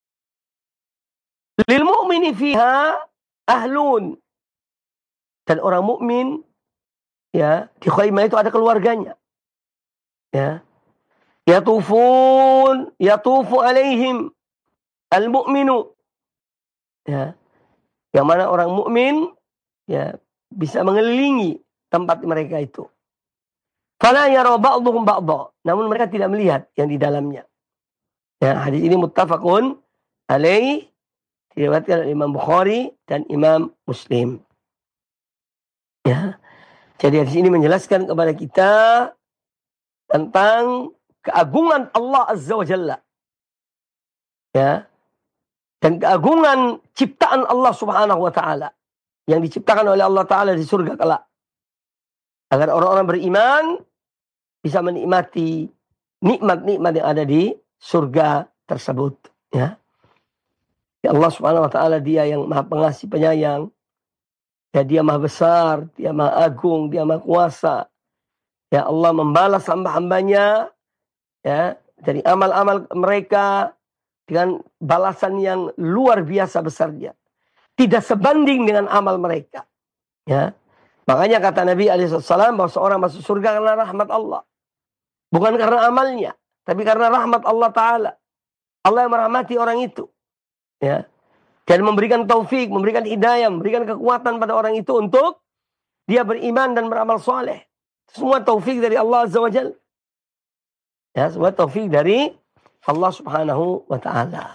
Lil mu'mini fiha ahlun. Dan orang mukmin ya, di khaimah itu ada keluarganya. Ya. Yatufun, yatufu alaihim al-mu'minu. Ya. Yang mana orang mukmin ya bisa mengelilingi tempat mereka itu. Fala yara ba'dhum ba'dha. Namun mereka tidak melihat yang di dalamnya. Ya, hadis ini muttafaqun alaih, diriwayatkan oleh Imam Bukhari dan Imam Muslim. Ya. Jadi hadis ini menjelaskan kepada kita tentang keagungan Allah Azza wa Jalla. Ya. Dan keagungan ciptaan Allah Subhanahu wa taala yang diciptakan oleh Allah taala di surga kelak. Agar orang-orang beriman bisa menikmati nikmat-nikmat yang ada di surga tersebut, ya. Ya Allah Subhanahu wa taala dia yang Maha Pengasih Penyayang. Ya, dia Maha Besar, dia Maha Agung, dia Maha Kuasa. Ya, Allah membalas hamba-hambanya ya dari amal-amal mereka dengan balasan yang luar biasa besarnya. Tidak sebanding dengan amal mereka. Ya. Makanya kata Nabi alaihi wasallam bahwa seorang masuk surga karena rahmat Allah. Bukan karena amalnya, tapi karena rahmat Allah Ta'ala. Allah yang merahmati orang itu. Ya. Dan memberikan taufik, memberikan hidayah, memberikan kekuatan pada orang itu untuk dia beriman dan beramal soleh. Semua taufik dari Allah Azza wa Jalla. Ya, semua taufik dari Allah Subhanahu wa Ta'ala.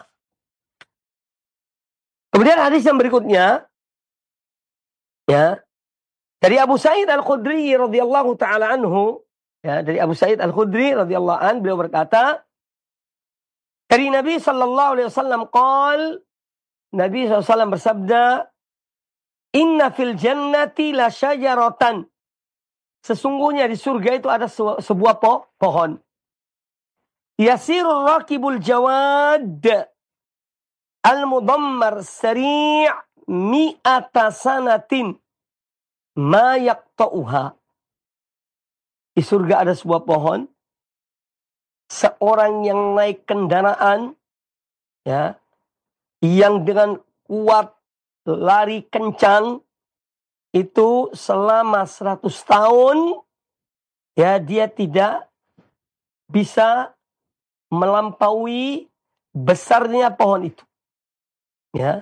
Kemudian hadis yang berikutnya, ya, dari Abu Sa'id Al-Khudri radhiyallahu taala anhu, ya, dari Abu Sa'id Al-Khudri radhiyallahu anhu, beliau berkata, dari Nabi sallallahu alaihi wasallam qol, Nabi sallallahu alaihi wasallam bersabda, "Inna fil jannati la syajaratan." Sesungguhnya di surga itu ada sebuah po pohon. Yasirur rakibul jawad al-mudammar sari' mi'ata sanatin ma yaqta'uha. Di surga ada sebuah pohon. Seorang yang naik kendaraan ya, yang dengan kuat lari kencang itu selama seratus tahun ya dia tidak bisa melampaui besarnya pohon itu. Ya.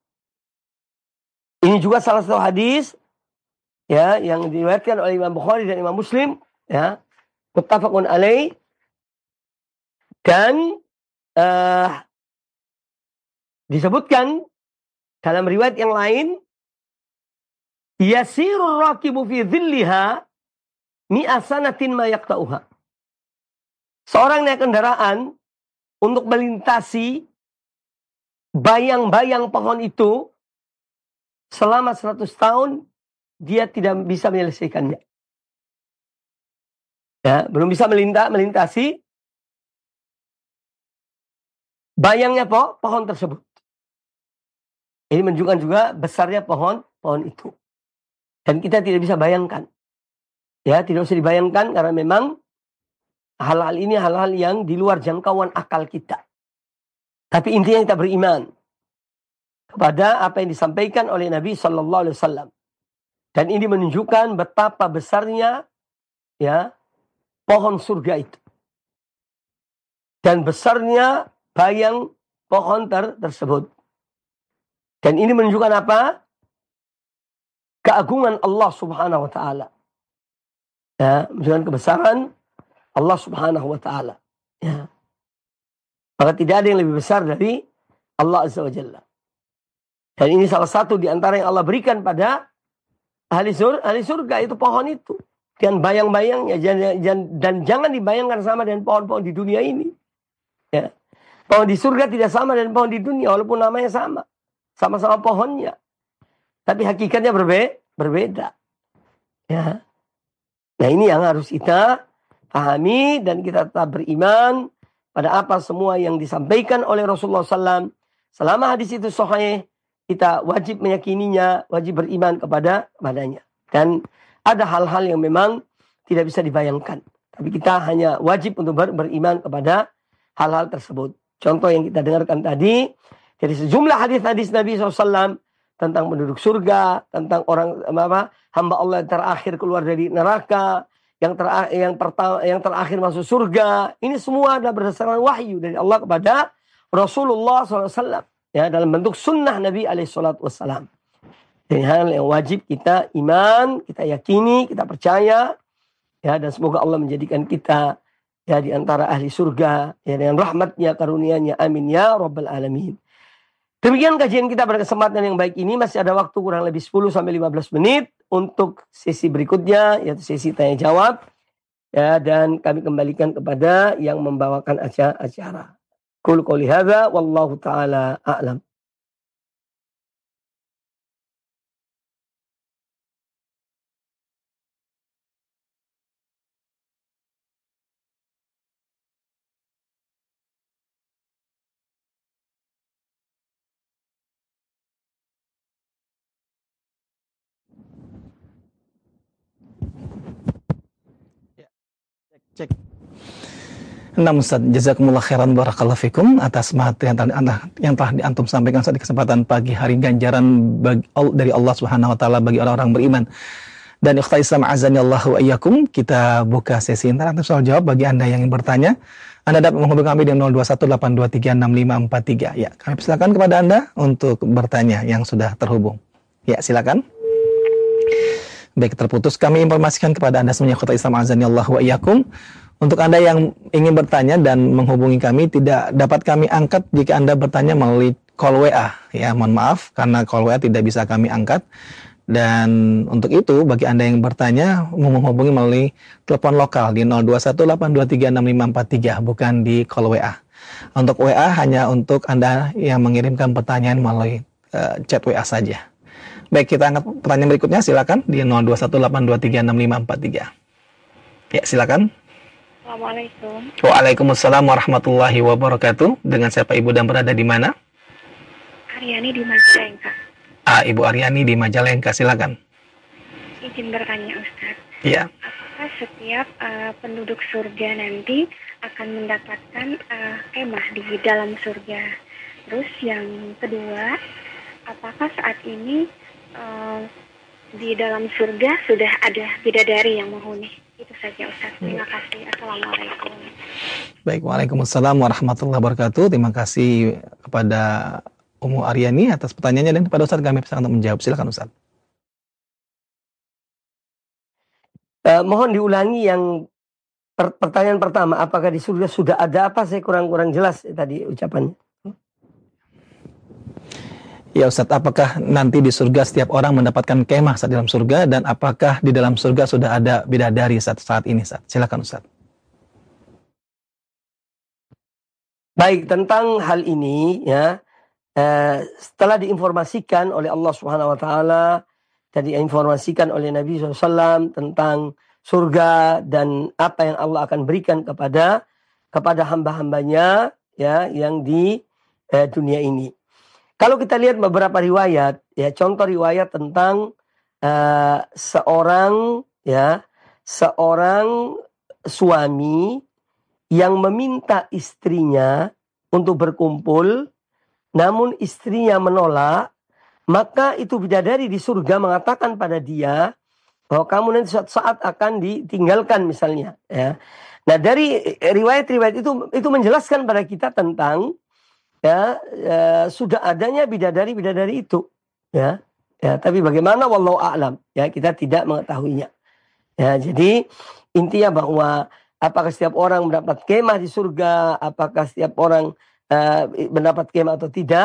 Ini juga salah satu hadis ya yang diriwayatkan oleh Imam Bukhari dan Imam Muslim, ya, muttafaqun alaih. Dan uh, disebutkan dalam riwayat yang lain, yasirur rakibu fi dhilliha mi'a sanatin ma yaqta'uha. Seorang naik kendaraan untuk melintasi bayang-bayang pohon itu selama seratus tahun dia tidak bisa menyelesaikannya. Ya, belum bisa melintas, melintasi bayangnya po, pohon tersebut. Ini menunjukkan juga besarnya pohon pohon itu. Dan kita tidak bisa bayangkan. Ya, tidak usah dibayangkan karena memang hal-hal ini hal-hal yang di luar jangkauan akal kita. Tapi intinya kita beriman kepada apa yang disampaikan oleh Nabi sallallahu alaihi wasallam. Dan ini menunjukkan betapa besarnya ya pohon surga itu. Dan besarnya bayang pohon ter tersebut. Dan ini menunjukkan apa? Keagungan Allah Subhanahu wa taala. Ya, menunjukkan kebesaran Allah Subhanahu wa taala. Ya. Maka tidak ada yang lebih besar dari Allah Azza wa Jalla. Dan ini salah satu di antara yang Allah berikan pada ahli surga, ahli surga itu pohon itu. Dan bayang-bayangnya dan jangan dibayangkan sama dengan pohon-pohon di dunia ini. Ya. Pohon di surga tidak sama dengan pohon di dunia walaupun namanya sama. Sama-sama pohonnya. Tapi hakikatnya berbe berbeda. Ya. Nah, ini yang harus kita pahami dan kita tetap beriman pada apa semua yang disampaikan oleh Rasulullah shallallahu alaihi wasallam. Selama hadis itu sahih, kita wajib meyakininya, wajib beriman kepada kepadanya. Dan ada hal-hal yang memang tidak bisa dibayangkan. Tapi kita hanya wajib untuk ber beriman kepada hal-hal tersebut. Contoh yang kita dengarkan tadi, dari sejumlah hadis-hadis Nabi shallallahu alaihi wasallam tentang penduduk surga, tentang orang apa, hamba Allah yang terakhir keluar dari neraka, yang, ter yang, yang terakhir masuk surga. Ini semua adalah berdasarkan wahyu dari Allah kepada Rasulullah shallallahu alaihi wasallam. Ya, dalam bentuk sunnah Nabi alaihi salatu wassalam. Ini hal yang wajib kita iman, kita yakini, kita percaya. Ya, dan semoga Allah menjadikan kita ya di antara ahli surga ya dengan rahmatnya, karunia-Nya. Amin ya rabbal alamin. Demikian kajian kita pada kesempatan yang baik ini. Masih ada waktu kurang lebih sepuluh sampai lima belas menit untuk sesi berikutnya, yaitu sesi tanya jawab. Ya, dan kami kembalikan kepada yang membawakan acara. Qul qouli hadza wallahu taala a'lam. Cek. Nah Ustaz, jazakumullah khairan barakallahu fikum atas materi yang, yang telah diantum sampaikan saat di kesempatan pagi hari ganjaran bagi, dari Allah Subhanahu wa taala bagi orang-orang beriman. Dan ikhwah Islam azani Allah wa iyyakum, kita buka sesi interaktif soal jawab bagi Anda yang ingin bertanya. Anda dapat menghubungi kami di nol dua satu delapan dua tiga enam lima empat tiga. Ya, kami persilakan kepada Anda untuk bertanya yang sudah terhubung. Ya, silakan. Baik, terputus. Kami informasikan kepada Anda semuanya ikhwah Islam azani Allah wa iyyakum. Untuk Anda yang ingin bertanya dan menghubungi kami, tidak dapat kami angkat jika Anda bertanya melalui call W A. Ya, mohon maaf, karena call W A tidak bisa kami angkat. Dan untuk itu, bagi Anda yang bertanya, menghubungi melalui telepon lokal di nol dua satu delapan dua tiga enam lima empat tiga, bukan di call W A. Untuk W A hanya untuk Anda yang mengirimkan pertanyaan melalui uh, chat W A saja. Baik, kita angkat pertanyaan berikutnya, silakan di nol dua satu delapan dua tiga enam lima empat tiga. Ya, silakan. Assalamualaikum. Waalaikumsalam warahmatullahi wabarakatuh. Dengan siapa Ibu dan berada di mana? Aryani di Majalengka. Ah, Ibu Aryani di Majalengka, silakan. Izin bertanya Ustaz. Iya. Apakah setiap uh, penduduk surga nanti akan mendapatkan uh, kemah di dalam surga? Terus yang kedua, apakah saat ini uh, di dalam surga sudah ada bidadari yang menghuni? Itu saja Ustaz. Terima kasih. Assalamualaikum. Baik, waalaikumsalam warahmatullahi wabarakatuh. Terima kasih kepada Umu Aryani atas pertanyaannya dan kepada Ustaz kami bisa untuk menjawab. Silakan Ustaz. Uh, mohon diulangi yang per pertanyaan pertama. Apakah di surga sudah ada apa? Saya kurang-kurang jelas eh, tadi ucapannya. Ya Ustaz, apakah nanti di surga setiap orang mendapatkan kemah saat dalam surga, dan apakah di dalam surga sudah ada bidadari saat, saat ini Ustaz? Silakan Ustaz. Baik, tentang hal ini ya, eh, setelah diinformasikan oleh Allah Subhanahu Wa Taala, dan diinformasikan oleh Nabi shallallahu alaihi wasallam tentang surga dan apa yang Allah akan berikan kepada kepada hamba-hambanya ya yang di eh, dunia ini. Kalau kita lihat beberapa riwayat, ya contoh riwayat tentang uh, seorang ya seorang suami yang meminta istrinya untuk berkumpul, namun istrinya menolak, maka itu bidadari di surga mengatakan pada dia bahwa kamu nanti suatu saat akan ditinggalkan misalnya. Ya. Nah dari riwayat-riwayat itu itu menjelaskan pada kita tentang ya, ya sudah adanya bidadari-bidadari itu ya ya tapi bagaimana wallahu a'lam ya kita tidak mengetahuinya ya. Jadi intinya bahwa apakah setiap orang mendapat kemah di surga, apakah setiap orang uh, mendapat kemah atau tidak,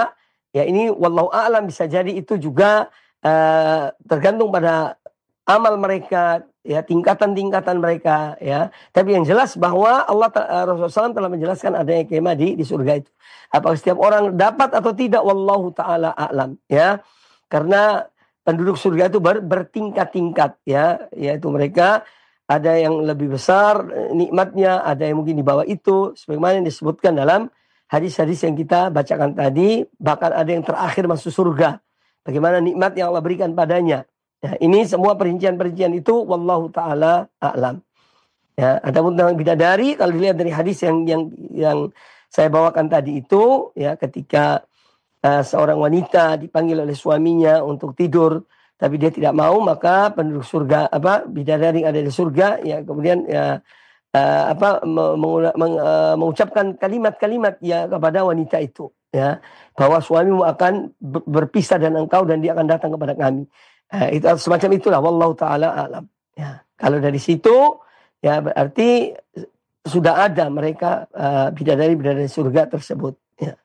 Ya ini wallahu a'lam, bisa jadi itu juga uh, tergantung pada amal mereka, ya tingkatan-tingkatan mereka, ya. Tapi yang jelas bahwa Allah uh, Rasulullah shallallahu alaihi wasallam telah menjelaskan adanya kemah di di surga itu. Apakah setiap orang dapat atau tidak, wallahu taala a'lam, ya. Karena penduduk surga itu ber, bertingkat-tingkat, ya, yaitu mereka ada yang lebih besar nikmatnya, ada yang mungkin di bawah itu, sebagaimana yang disebutkan dalam hadis-hadis yang kita bacakan tadi. Bahkan ada yang terakhir masuk surga, bagaimana nikmat yang Allah berikan padanya. Nah, ini semua perincian-perincian itu wallahu taala a'lam. Ya, adapun tentang bidadari, kalau dilihat dari hadis yang yang yang saya bawakan tadi itu, ya, ketika uh, seorang wanita dipanggil oleh suaminya untuk tidur, tapi dia tidak mau, maka penduduk surga, apa, bidadari yang ada di surga, ya, kemudian ya, uh, apa, meng, meng, uh, mengucapkan kalimat-kalimat ya kepada wanita itu, ya, bahwa suamimu akan berpisah dan engkau, dan dia akan datang kepada kami. Uh, itu semacam itulah, wallahu taala alam. Ya, kalau dari situ, ya berarti sudah ada mereka uh, bidadari-bidadari surga tersebut. Ya.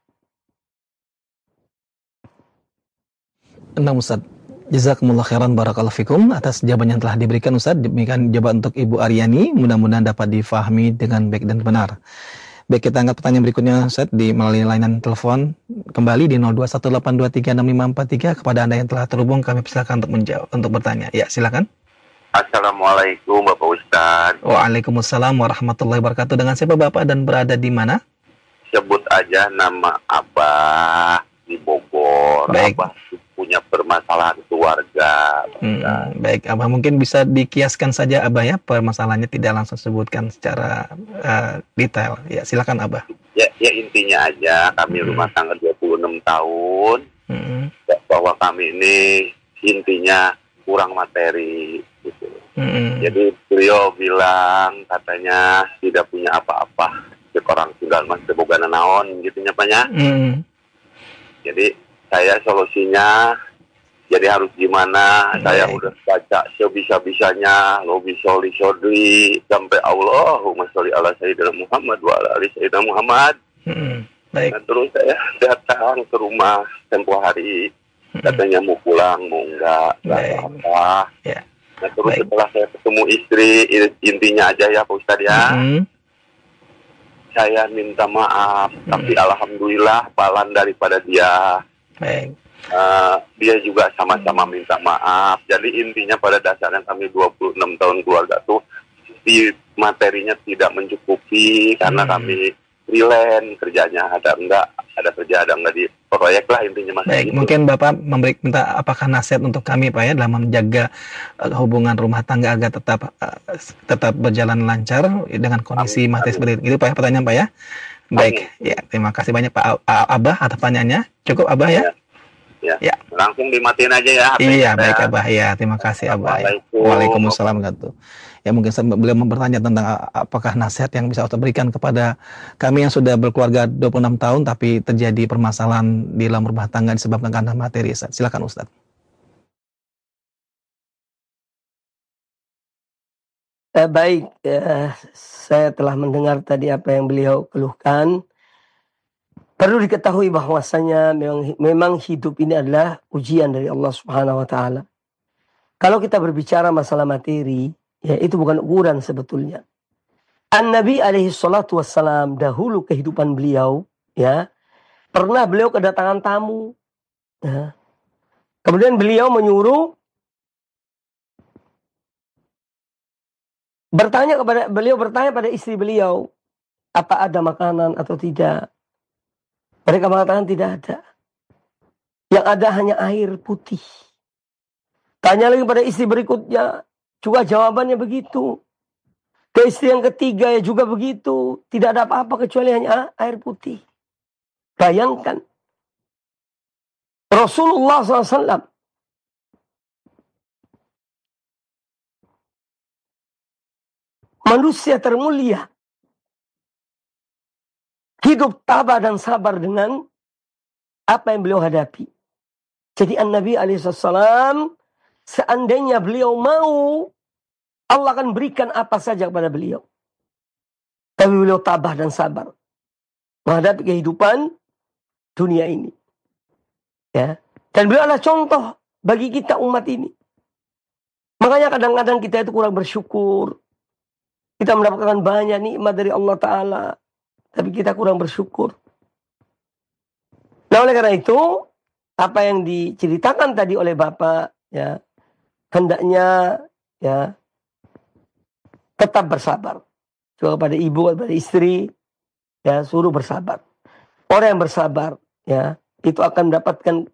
Nah, Ustaz, jazakumullah khairan barakallahu fikum atas jawaban yang telah diberikan Ustaz. Demikian jawaban untuk Ibu Aryani, mudah-mudahan dapat difahami dengan baik dan benar. Baik, kita angkat pertanyaan berikutnya Ustaz di melalui layanan telepon kembali di nol dua satu delapan dua tiga enam lima empat tiga. Kepada Anda yang telah terhubung, kami persilakan untuk menjawab, untuk bertanya. Ya, silakan. Assalamualaikum Bapak Ustadz. Waalaikumsalam warahmatullahi wabarakatuh. Dengan siapa Bapak dan berada di mana? Sebut aja nama Abah di Bogor. Baik. Abah punya permasalahan keluarga. Hmm, baik, Abah mungkin bisa dikiaskan saja Abah ya, permasalahannya tidak langsung sebutkan secara uh, detail. Ya, silakan Abah. Ya, ya intinya aja kami hmm. rumah tangga dua puluh enam tahun. Hmm. Bahwa kami ini intinya kurang materi gitu. Hmm. Jadi beliau bilang katanya tidak punya apa-apa. Seorang tunggal mas sebogana naon gitu nyapanya. Hmm. Jadi saya solusinya jadi harus gimana? Baik. Saya udah baca sebisa-bisanya lobi soli sodri sampai Allahumma sholli ala sayyidina Muhammad wa ala ali sayyidina Muhammad. Hmm. Baik. Nah, terus saya datang ke rumah tempo hari, katanya mau pulang, mau enggak, enggak apa. Ya. Nah, terus Baik. setelah saya ketemu istri, intinya aja ya Pak Ustadz ya, hmm. saya minta maaf, hmm. tapi alhamdulillah balan daripada dia. Baik. Uh, dia juga sama-sama minta maaf. Jadi intinya pada dasarnya kami dua puluh enam tahun keluarga tuh di materinya tidak mencukupi, karena hmm. kami freelance, kerjanya ada enggak, ada kerja ada enggak di proyek lah intinya Mas. Baik, gitu. Mungkin Bapak memberi minta apakah nasihat untuk kami Pak ya dalam menjaga uh, hubungan rumah tangga agar tetap uh, tetap berjalan lancar dengan kondisi materi seperti itu. Itu Pak ya pertanyaan Pak ya. Baik, amin. Ya terima kasih banyak Pak Abah atas pertanyaannya. Cukup Abah ya. Ya. Ya. Langsung dimatiin aja ya. Iya, baik Abah ya. Terima kasih Abah. Ya. Waalaikumsalam warahmatullahi wabarakatuh. Ya mungkin beliau bertanya tentang apakah nasihat yang bisa Ustaz berikan kepada kami yang sudah berkeluarga dua puluh enam tahun tapi terjadi permasalahan di dalam rumah tangga disebabkan karena materi. Ustaz. Silakan Ustaz. Eh, baik, eh, saya telah mendengar tadi apa yang beliau keluhkan. Perlu diketahui bahwasanya memang, memang hidup ini adalah ujian dari Allah Subhanahu wa taala. Kalau kita berbicara masalah materi, ya itu bukan ukuran sebetulnya. An-Nabi alaihi salatu wassalam, dahulu kehidupan beliau, ya, pernah beliau kedatangan tamu. Ya. Kemudian beliau menyuruh, bertanya kepada beliau bertanya pada istri beliau, apa ada makanan atau tidak? Mereka mengatakan tidak ada. Yang ada hanya air putih. Tanya lagi pada istri berikutnya, juga jawabannya begitu. Ke istri yang ketiga ya juga begitu. Tidak ada apa-apa kecuali hanya air putih. Bayangkan. Rasulullah shallallahu alaihi wasallam manusia termulia, hidup tabah dan sabar dengan apa yang beliau hadapi. Jadi An-Nabi alaihi wasallam, seandainya beliau mau, Allah akan berikan apa saja kepada beliau. Tapi beliau tabah dan sabar menghadapi kehidupan dunia ini. Ya. Dan beliau adalah contoh bagi kita umat ini. Makanya kadang-kadang kita itu kurang bersyukur. Kita mendapatkan banyak nikmat dari Allah Ta'ala, tapi kita kurang bersyukur. Nah, oleh karena itu, apa yang diceritakan tadi oleh Bapak, ya, hendaknya ya tetap bersabar. Juga kepada ibu, kepada istri, ya, suruh bersabar. Orang yang bersabar, ya, itu akan mendapatkan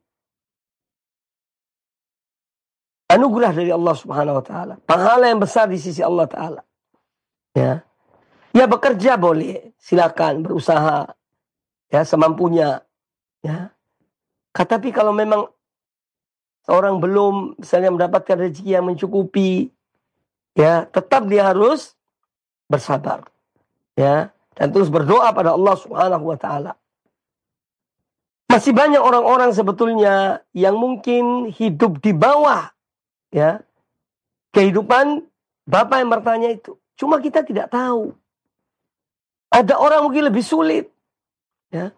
anugerah dari Allah Subhanahu wa taala. Pahala yang besar di sisi Allah Ta'ala. Ya. Ya, bekerja boleh, silakan berusaha ya semampunya, ya. Tapi kalau memang seorang belum misalnya mendapatkan rezeki yang mencukupi, ya, tetap dia harus bersabar. Ya, dan terus berdoa pada Allah Subhanahu wa taala. Masih banyak orang-orang sebetulnya yang mungkin hidup di bawah, ya, kehidupan Bapak yang bertanya itu. Cuma kita tidak tahu. Ada orang mungkin lebih sulit. Ya.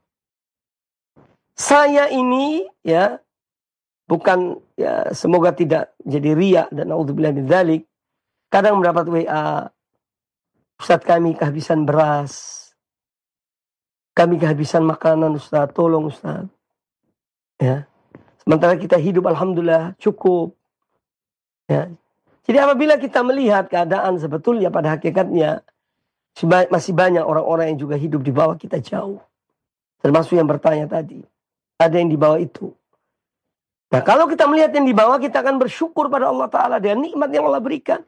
Saya ini, ya, bukan, ya, semoga tidak jadi riya dan naudzubillah min dzalik. Kadang mendapat W A, Ustaz kami kehabisan beras. Kami kehabisan makanan Ustaz, tolong Ustaz. Ya. Sementara kita hidup alhamdulillah cukup. Ya. Jadi apabila kita melihat keadaan sebetulnya pada hakikatnya masih banyak orang-orang yang juga hidup di bawah kita jauh. Termasuk yang bertanya tadi. Ada yang di bawah itu. Nah, kalau kita melihat yang di bawah, kita akan bersyukur pada Allah Ta'ala dengan nikmat yang Allah berikan.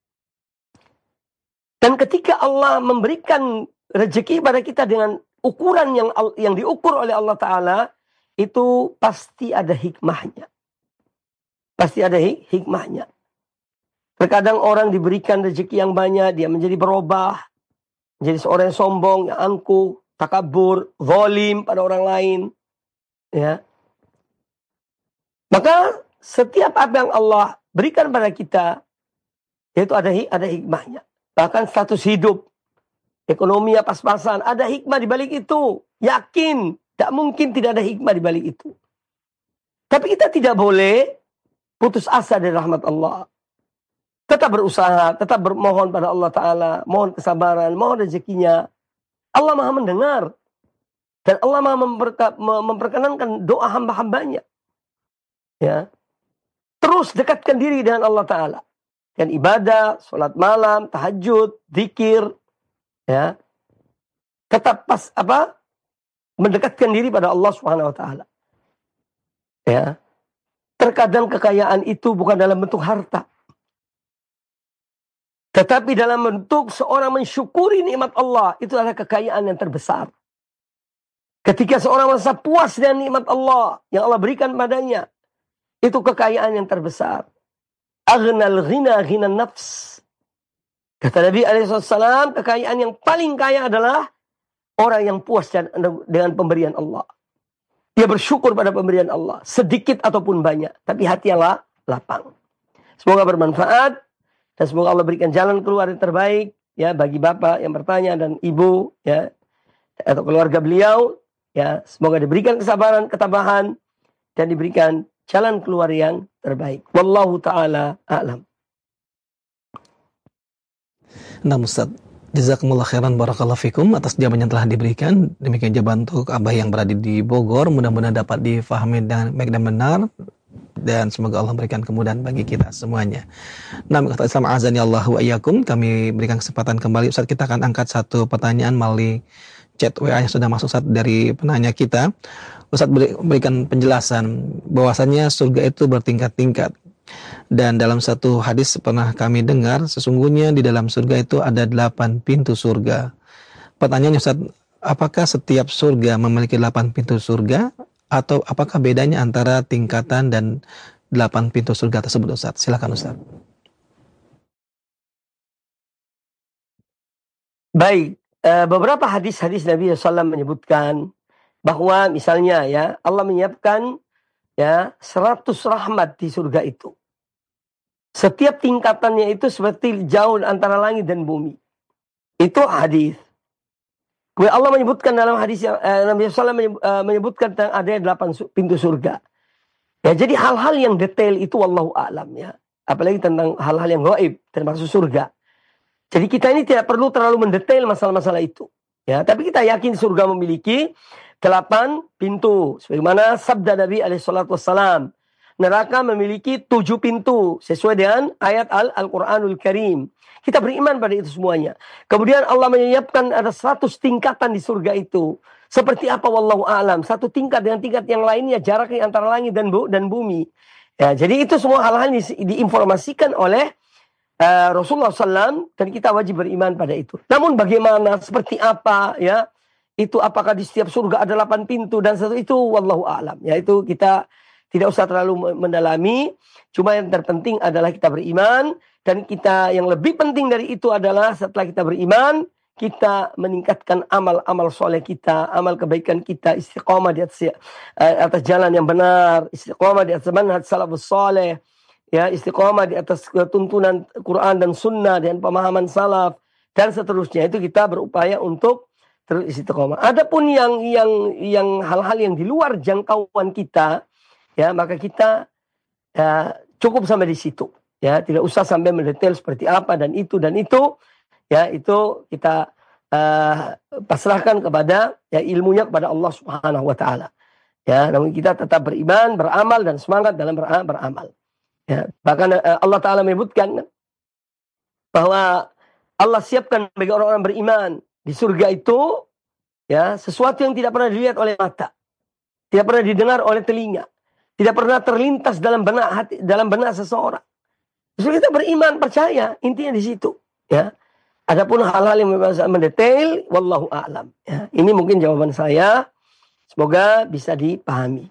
Dan ketika Allah memberikan rezeki pada kita dengan ukuran yang yang diukur oleh Allah Ta'ala, itu pasti ada hikmahnya. Pasti ada hik hikmahnya. Terkadang orang diberikan rezeki yang banyak, dia menjadi berubah. Menjadi seorang yang sombong, yang angkuh, takabur, zalim pada orang lain. Ya. Maka setiap apa yang Allah berikan pada kita, itu ada ada hikmahnya. Bahkan status hidup, ekonomi pas-pasan, ada hikmah di balik itu. Yakin, tak mungkin tidak ada hikmah di balik itu. Tapi kita tidak boleh putus asa dari rahmat Allah. Tetap berusaha, tetap bermohon pada Allah Ta'ala, mohon kesabaran, mohon rezekinya. Allah Maha mendengar. Dan Allah Maha memperka, memperkenankan doa hamba-hambanya. Ya. Terus dekatkan diri dengan Allah Ta'ala. Dan ibadah, sholat malam, tahajud, zikir, ya, tetap pas apa mendekatkan diri pada Allah Subhanahu Wa Taala. Ya, terkadang kekayaan itu bukan dalam bentuk harta, tetapi dalam bentuk seorang mensyukuri nikmat Allah. Itu adalah kekayaan yang terbesar. Ketika seorang merasa puas dengan nikmat Allah yang Allah berikan padanya, itu kekayaan yang terbesar. Aghnal ghina ghina nafs. Kata Nabi alaihi wasallam, kekayaan yang paling kaya adalah orang yang puas dengan pemberian Allah. Dia bersyukur pada pemberian Allah, sedikit ataupun banyak, tapi hatinya lapang. Semoga bermanfaat dan semoga Allah berikan jalan keluar yang terbaik, ya, bagi Bapak yang bertanya dan Ibu, ya, atau keluarga beliau, ya. Semoga diberikan kesabaran, ketabahan, dan diberikan jalan keluar yang terbaik. Wallahu ta'ala a'lam. Nah, Ustaz, jazakumullah khairan barakallahu fikum atas jawaban yang telah diberikan. Demikian jawaban untuk Abah yang berada di Bogor. Mudah-mudahan dapat difahami dengan baik dan benar. Dan semoga Allah berikan kemudahan bagi kita semuanya. Nah, kata Islam azani Allahu wa iyyakum, kami berikan kesempatan kembali. Ustaz, kita akan angkat satu pertanyaan melalui chat W A yang sudah masuk saat dari penanya kita. Ustaz berikan penjelasan bahwasannya surga itu bertingkat-tingkat. Dan dalam satu hadis pernah kami dengar, sesungguhnya di dalam surga itu ada delapan pintu surga. Pertanyaannya Ustaz, apakah setiap surga memiliki delapan pintu surga? Atau apakah bedanya antara tingkatan dan delapan pintu surga tersebut Ustaz? Silakan Ustaz. Baik, beberapa hadis-hadis Nabi shallallahu alaihi wasallam menyebutkan bahwa misalnya, ya, Allah menyiapkan, ya, seratus rahmat di surga itu. Setiap tingkatannya itu seperti jauh antara langit dan bumi. Itu hadis. Kemudian Allah menyebutkan dalam hadis yang eh, Nabi sallallahu alaihi wasallam menyebutkan tentang ada delapan pintu surga. Ya, jadi hal-hal yang detail itu wallahu a'lam ya. Apalagi tentang hal-hal yang gaib termasuk surga. Jadi kita ini tidak perlu terlalu mendetail masalah-masalah itu. Ya, tapi kita yakin surga memiliki delapan pintu. Sebagaimana sabda Nabi alaihi salatu wassalam. Neraka memiliki tujuh pintu sesuai dengan ayat Al- Al-Quranul Karim. Kita beriman pada itu semuanya. Kemudian Allah menyiapkan ada seratus tingkatan di surga itu. Seperti apa wallahu a'lam. Satu tingkat dengan tingkat yang lainnya jaraknya antara langit dan bu dan bumi. Ya, jadi itu semua hal-hal di, diinformasikan oleh uh, Rasulullah shallallahu alaihi wasallam dan kita wajib beriman pada itu. Namun bagaimana, seperti apa, ya itu apakah di setiap surga ada delapan pintu dan satu itu wallahu a'lam. Ya itu kita tidak usah terlalu mendalami. Cuma yang terpenting adalah kita beriman. Dan kita yang lebih penting dari itu adalah setelah kita beriman, kita meningkatkan amal-amal soleh kita, amal kebaikan kita, istiqomah di atas, atas jalan yang benar, istiqomah di atas manhaj salafus soleh, ya, istiqomah di atas tuntunan Quran dan Sunnah dan pemahaman salaf dan seterusnya. Itu kita berupaya untuk terus istiqomah. Adapun yang yang yang hal-hal yang di luar jangkauan kita, ya maka kita ya, cukup sampai di situ. Ya, tidak usah sampai mendetail seperti apa dan itu dan itu. Ya, itu kita uh, pasrahkan kepada ya ilmunya kepada Allah Subhanahu wa taala. Ya, namun kita tetap beriman, beramal dan semangat dalam beramal. Ya, bahkan uh, Allah taala menyebutkan bahwa Allah siapkan bagi orang-orang beriman di surga itu ya sesuatu yang tidak pernah dilihat oleh mata, tidak pernah didengar oleh telinga, tidak pernah terlintas dalam benak hati, dalam benak seseorang. Justru kita beriman, percaya, intinya di situ. Ya, adapun hal-hal yang mendetail, wallahu a'lam. Ya, ini mungkin jawaban saya. Semoga bisa dipahami.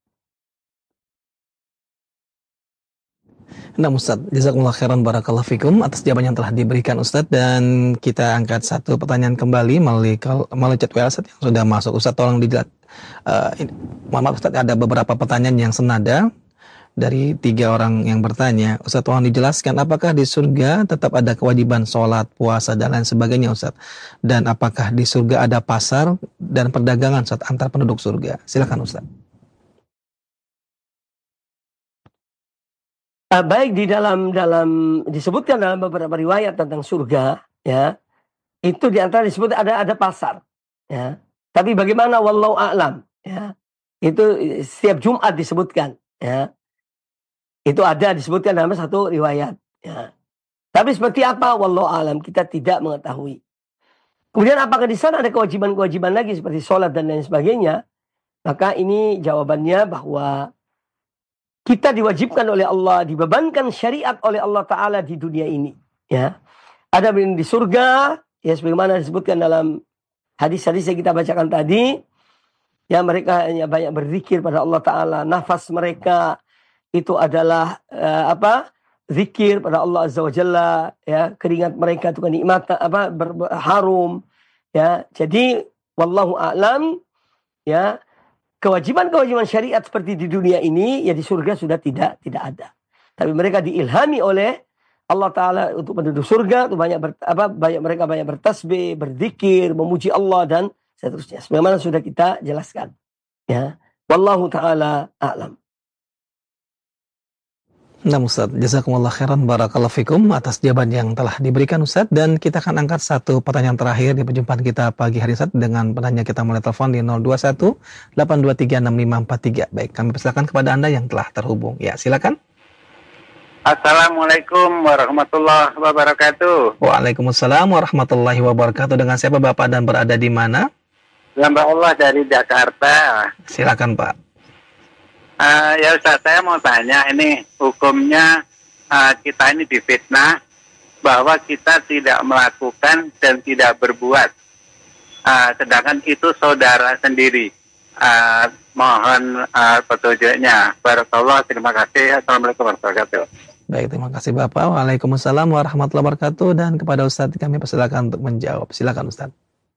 Nah Ustaz, jazakumullah khairan barakallahu fikum atas jawaban yang telah diberikan Ustaz, dan kita angkat satu pertanyaan kembali melalui melalui chat W A Ustaz yang sudah masuk. Ustaz tolong dijelat. Uh, mohon maaf Ustaz, ada beberapa pertanyaan yang senada dari tiga orang yang bertanya. Ustaz tolong dijelaskan apakah di surga tetap ada kewajiban sholat, puasa dan lain sebagainya Ustaz, dan apakah di surga ada pasar dan perdagangan Ustaz antar penduduk surga. Silakan Ustaz. Uh, baik, di dalam dalam disebutkan dalam beberapa riwayat tentang surga, ya itu di antara disebut ada ada pasar, ya. Tapi bagaimana wallahu a'lam, ya itu setiap Jumat disebutkan, ya itu ada disebutkan dalam satu riwayat, ya. Tapi seperti apa wallahu a'lam kita tidak mengetahui. Kemudian apakah di sana ada kewajiban-kewajiban lagi seperti sholat dan lain sebagainya? Maka ini jawabannya bahwa kita diwajibkan oleh Allah, dibebankan syariat oleh Allah Ta'ala di dunia ini. Ya, ada di surga, ya sebagaimana disebutkan dalam hadis-hadis yang kita bacakan tadi. Ya, mereka hanya banyak berzikir pada Allah Ta'ala. Nafas mereka itu adalah uh, apa? Zikir pada Allah Azza wa Jalla. Ya, keringat mereka itu kenikmatan apa? Ber, ber, harum. Ya, jadi wallahu a'lam. Ya. Kewajiban-kewajiban syariat seperti di dunia ini ya di surga sudah tidak tidak ada. Tapi mereka diilhami oleh Allah Taala untuk penduduk surga itu banyak ber, apa banyak mereka banyak bertasbih, berzikir, memuji Allah dan seterusnya. Sebagaimana sudah kita jelaskan. Ya. Wallahu taala a'lam. Nah Ustaz, jazakumullah khairan barakallahu fikum atas jawaban yang telah diberikan Ustaz, dan kita akan angkat satu pertanyaan terakhir di perjumpaan kita pagi hari Ustaz dengan penanya kita mulai telepon di nol dua satu delapan dua tiga enam lima empat tiga. Baik, kami persilakan kepada Anda yang telah terhubung. Ya, silakan. Assalamualaikum warahmatullahi wabarakatuh. Waalaikumsalam warahmatullahi wabarakatuh. Dengan siapa Bapak dan berada di mana? Hamba Allah dari Jakarta. Silakan Pak. Uh, ya Ustaz, saya mau tanya ini hukumnya uh, kita ini difitnah bahwa kita tidak melakukan dan tidak berbuat, uh, sedangkan itu saudara sendiri. Uh, mohon uh, petunjuknya. Barakallah, terima kasih. Assalamualaikum warahmatullahi wabarakatuh. Baik, terima kasih Bapak. Waalaikumsalam warahmatullahi wabarakatuh. Dan kepada Ustaz kami persilakan untuk menjawab. Silakan Ustaz.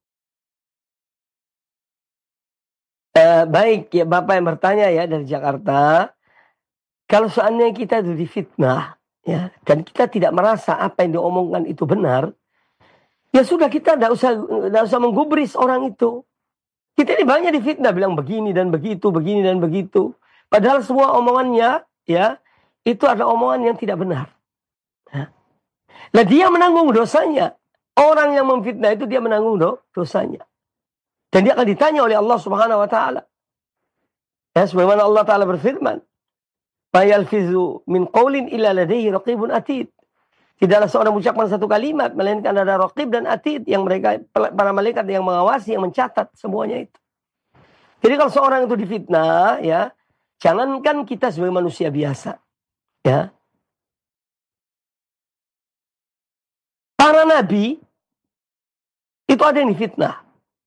Uh, baik, ya Bapak yang bertanya ya dari Jakarta. Kalau seandainya kita itu difitnah, ya, dan kita tidak merasa apa yang diomongkan itu benar, Ya sudah, kita tidak usah tidak usah menggubris orang itu. Kita ini banyak difitnah, bilang begini dan begitu, begini dan begitu. Padahal semua omongannya, ya, itu adalah omongan yang tidak benar. Ya. Nah, dia menanggung dosanya. Orang yang memfitnah itu dia menanggung do, dosanya. Dan dia akan ditanya oleh Allah Subhanahu wa taala. Ya, sebagaimana Allah taala berfirman, "Ma yalfizu min qaulin illa ladaihi raqibun atid." Tidaklah seorang mengucapkan satu kalimat, melainkan ada raqib dan atid, yang mereka, para malaikat yang mengawasi, yang mencatat semuanya itu. Jadi kalau seorang itu difitnah, ya, jangankan kita sebagai manusia biasa, ya. Para nabi itu ada yang difitnah.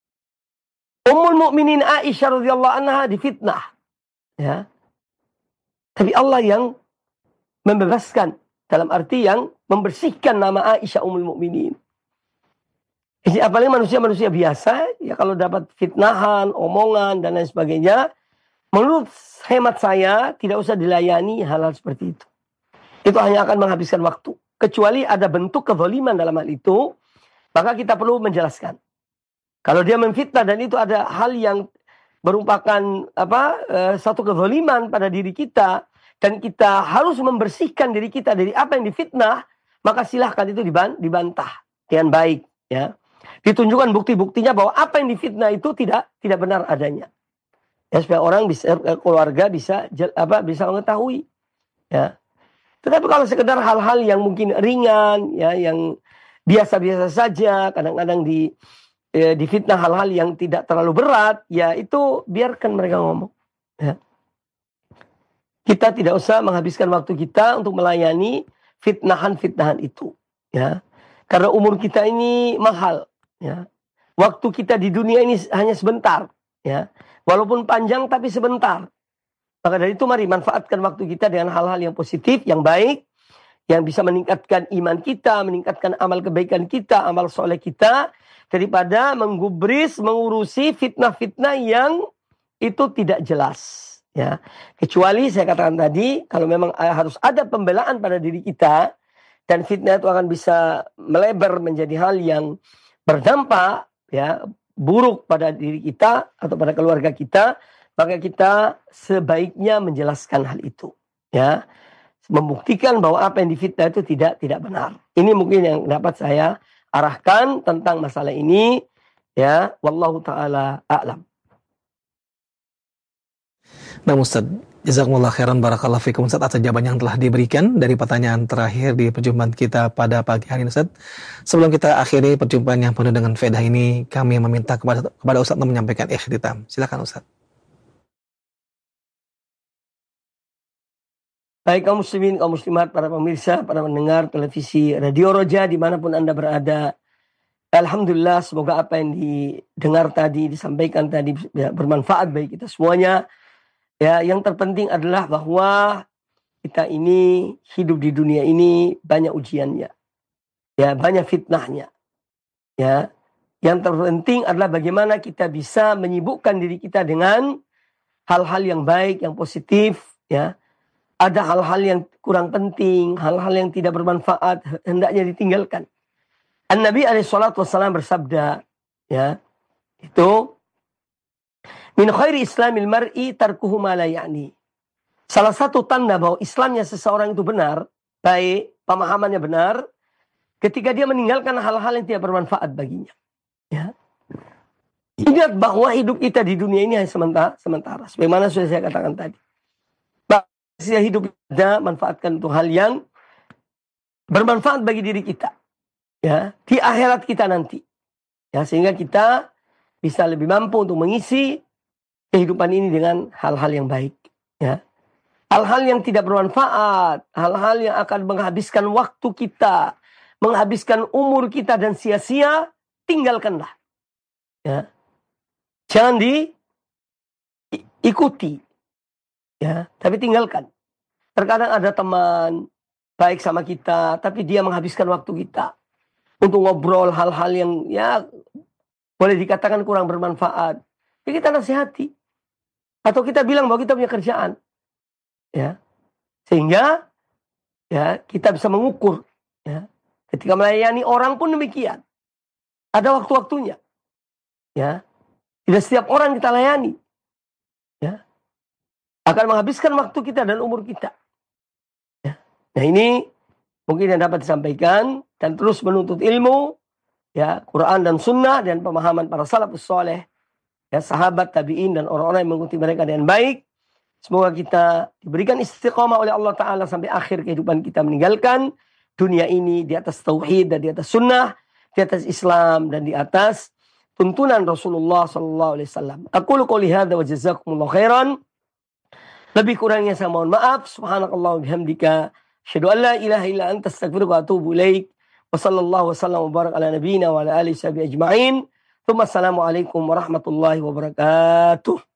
Ummul Mukminin Aisyah radhiyallahu anha difitnah, ya. Tapi Allah yang membebaskan, dalam arti yang membersihkan nama Aisyah Ummul Mukminin. Jadi apalagi manusia-manusia biasa, ya kalau dapat fitnahan, omongan, dan lain sebagainya, menurut hemat saya, tidak usah dilayani hal-hal seperti itu. Itu hanya akan menghabiskan waktu. Kecuali ada bentuk kezaliman dalam hal itu, maka kita perlu menjelaskan. Kalau dia memfitnah dan itu ada hal yang merupakan apa uh, satu kezaliman pada diri kita, dan kita harus membersihkan diri kita dari apa yang difitnah, maka silahkan itu dibantah dengan baik, ya. Ditunjukkan bukti-buktinya bahwa apa yang difitnah itu tidak tidak benar adanya. Ya, supaya orang bisa, keluarga bisa apa bisa mengetahui, ya. Tetapi kalau sekedar hal-hal yang mungkin ringan, ya, yang biasa-biasa saja, kadang-kadang di eh, difitnah hal-hal yang tidak terlalu berat, ya itu biarkan mereka ngomong, ya. Kita tidak usah menghabiskan waktu kita untuk melayani fitnahan-fitnahan itu, ya. Karena umur kita ini mahal, ya. Waktu kita di dunia ini hanya sebentar, ya. Walaupun panjang tapi sebentar. Maka dari itu mari manfaatkan waktu kita dengan hal-hal yang positif, yang baik, yang bisa meningkatkan iman kita, meningkatkan amal kebaikan kita, amal soleh kita, daripada menggubris, mengurusi fitnah-fitnah yang itu tidak jelas, ya. Kecuali saya katakan tadi, kalau memang harus ada pembelaan pada diri kita, dan fitnah itu akan bisa melebar menjadi hal yang berdampak, ya, buruk pada diri kita atau pada keluarga kita, maka kita sebaiknya menjelaskan hal itu, ya, membuktikan bahwa apa yang difitnah itu tidak tidak benar. Ini mungkin yang dapat saya arahkan tentang masalah ini, ya. Wallahu taala a'lam. Nah Ustaz, jazakumullah khairan barakallahu fikum Ustaz atas jawaban yang telah diberikan dari pertanyaan terakhir di perjumpaan kita pada pagi hari ini Ustaz. Sebelum kita akhiri perjumpaan yang penuh dengan faedah ini, kami meminta kepada kepada Ustaz untuk menyampaikan ikhtitam. Silakan Ustaz. Baik kaum muslimin, kaum muslimat, para pemirsa, para pendengar televisi Radio Roja dimanapun Anda berada. Alhamdulillah, semoga apa yang didengar tadi, disampaikan tadi, ya, bermanfaat bagi kita semuanya. Ya, yang terpenting adalah bahwa kita ini hidup di dunia ini banyak ujiannya. Ya, banyak fitnahnya. Ya. Yang terpenting adalah bagaimana kita bisa menyibukkan diri kita dengan hal-hal yang baik, yang positif, ya. Ada hal-hal yang kurang penting, hal-hal yang tidak bermanfaat, hendaknya ditinggalkan. An-Nabi alaihi salatu wassalam bersabda, ya, itu min khairi islamil mar'i tarkuhu ma la ya'ni. Salah satu tanda bahwa Islamnya seseorang itu benar, baik, pemahamannya benar, ketika dia meninggalkan hal-hal yang tidak bermanfaat baginya, ya. Ingat bahwa hidup kita di dunia ini hanya sementara, sementara. Sebagaimana sudah saya katakan tadi. Bahwa hidup kita manfaatkan untuk hal yang bermanfaat bagi diri kita, ya, di akhirat kita nanti, ya, sehingga kita bisa lebih mampu untuk mengisi kehidupan ini dengan hal-hal yang baik, ya. Hal-hal yang tidak bermanfaat, hal-hal yang akan menghabiskan waktu kita, menghabiskan umur kita dan sia-sia, tinggalkanlah, ya. Jangan diikuti, ya, tapi tinggalkan. Terkadang ada teman baik sama kita, tapi dia menghabiskan waktu kita untuk ngobrol hal-hal yang, ya, boleh dikatakan kurang bermanfaat. Ya, kita nasihati. Atau kita bilang bahwa kita punya kerjaan, ya. Sehingga, ya, kita bisa mengukur, ya. Ketika melayani orang pun demikian. Ada waktu-waktunya. Ya. Tidak setiap orang kita layani. Ya. Akan menghabiskan waktu kita dan umur kita. Ya. Nah ini mungkin yang dapat disampaikan. Dan terus menuntut ilmu. Ya, Quran dan Sunnah dan pemahaman para salafus soleh. Ya, sahabat, tabi'in dan orang-orang yang mengikuti mereka dengan baik. Semoga kita diberikan istiqomah oleh Allah Ta'ala sampai akhir kehidupan kita meninggalkan dunia ini di atas tauhid dan di atas sunnah, di atas Islam dan di atas tuntunan Rasulullah Sallallahu Alaihi Wasallam. Aku qouli hadza wa jazakumullah khairan. Lebih kurangnya saya mohon maaf. Subhanakallah wa bihamdika. Asyhadu an la ilaha illa anta astaghfiruka wa atubu ilaik. Wa sallallahu wasallam wa barak ala nabiyyina wa ala alihi wa sahbihi ajma'in. Assalamualaikum warahmatullahi wabarakatuh.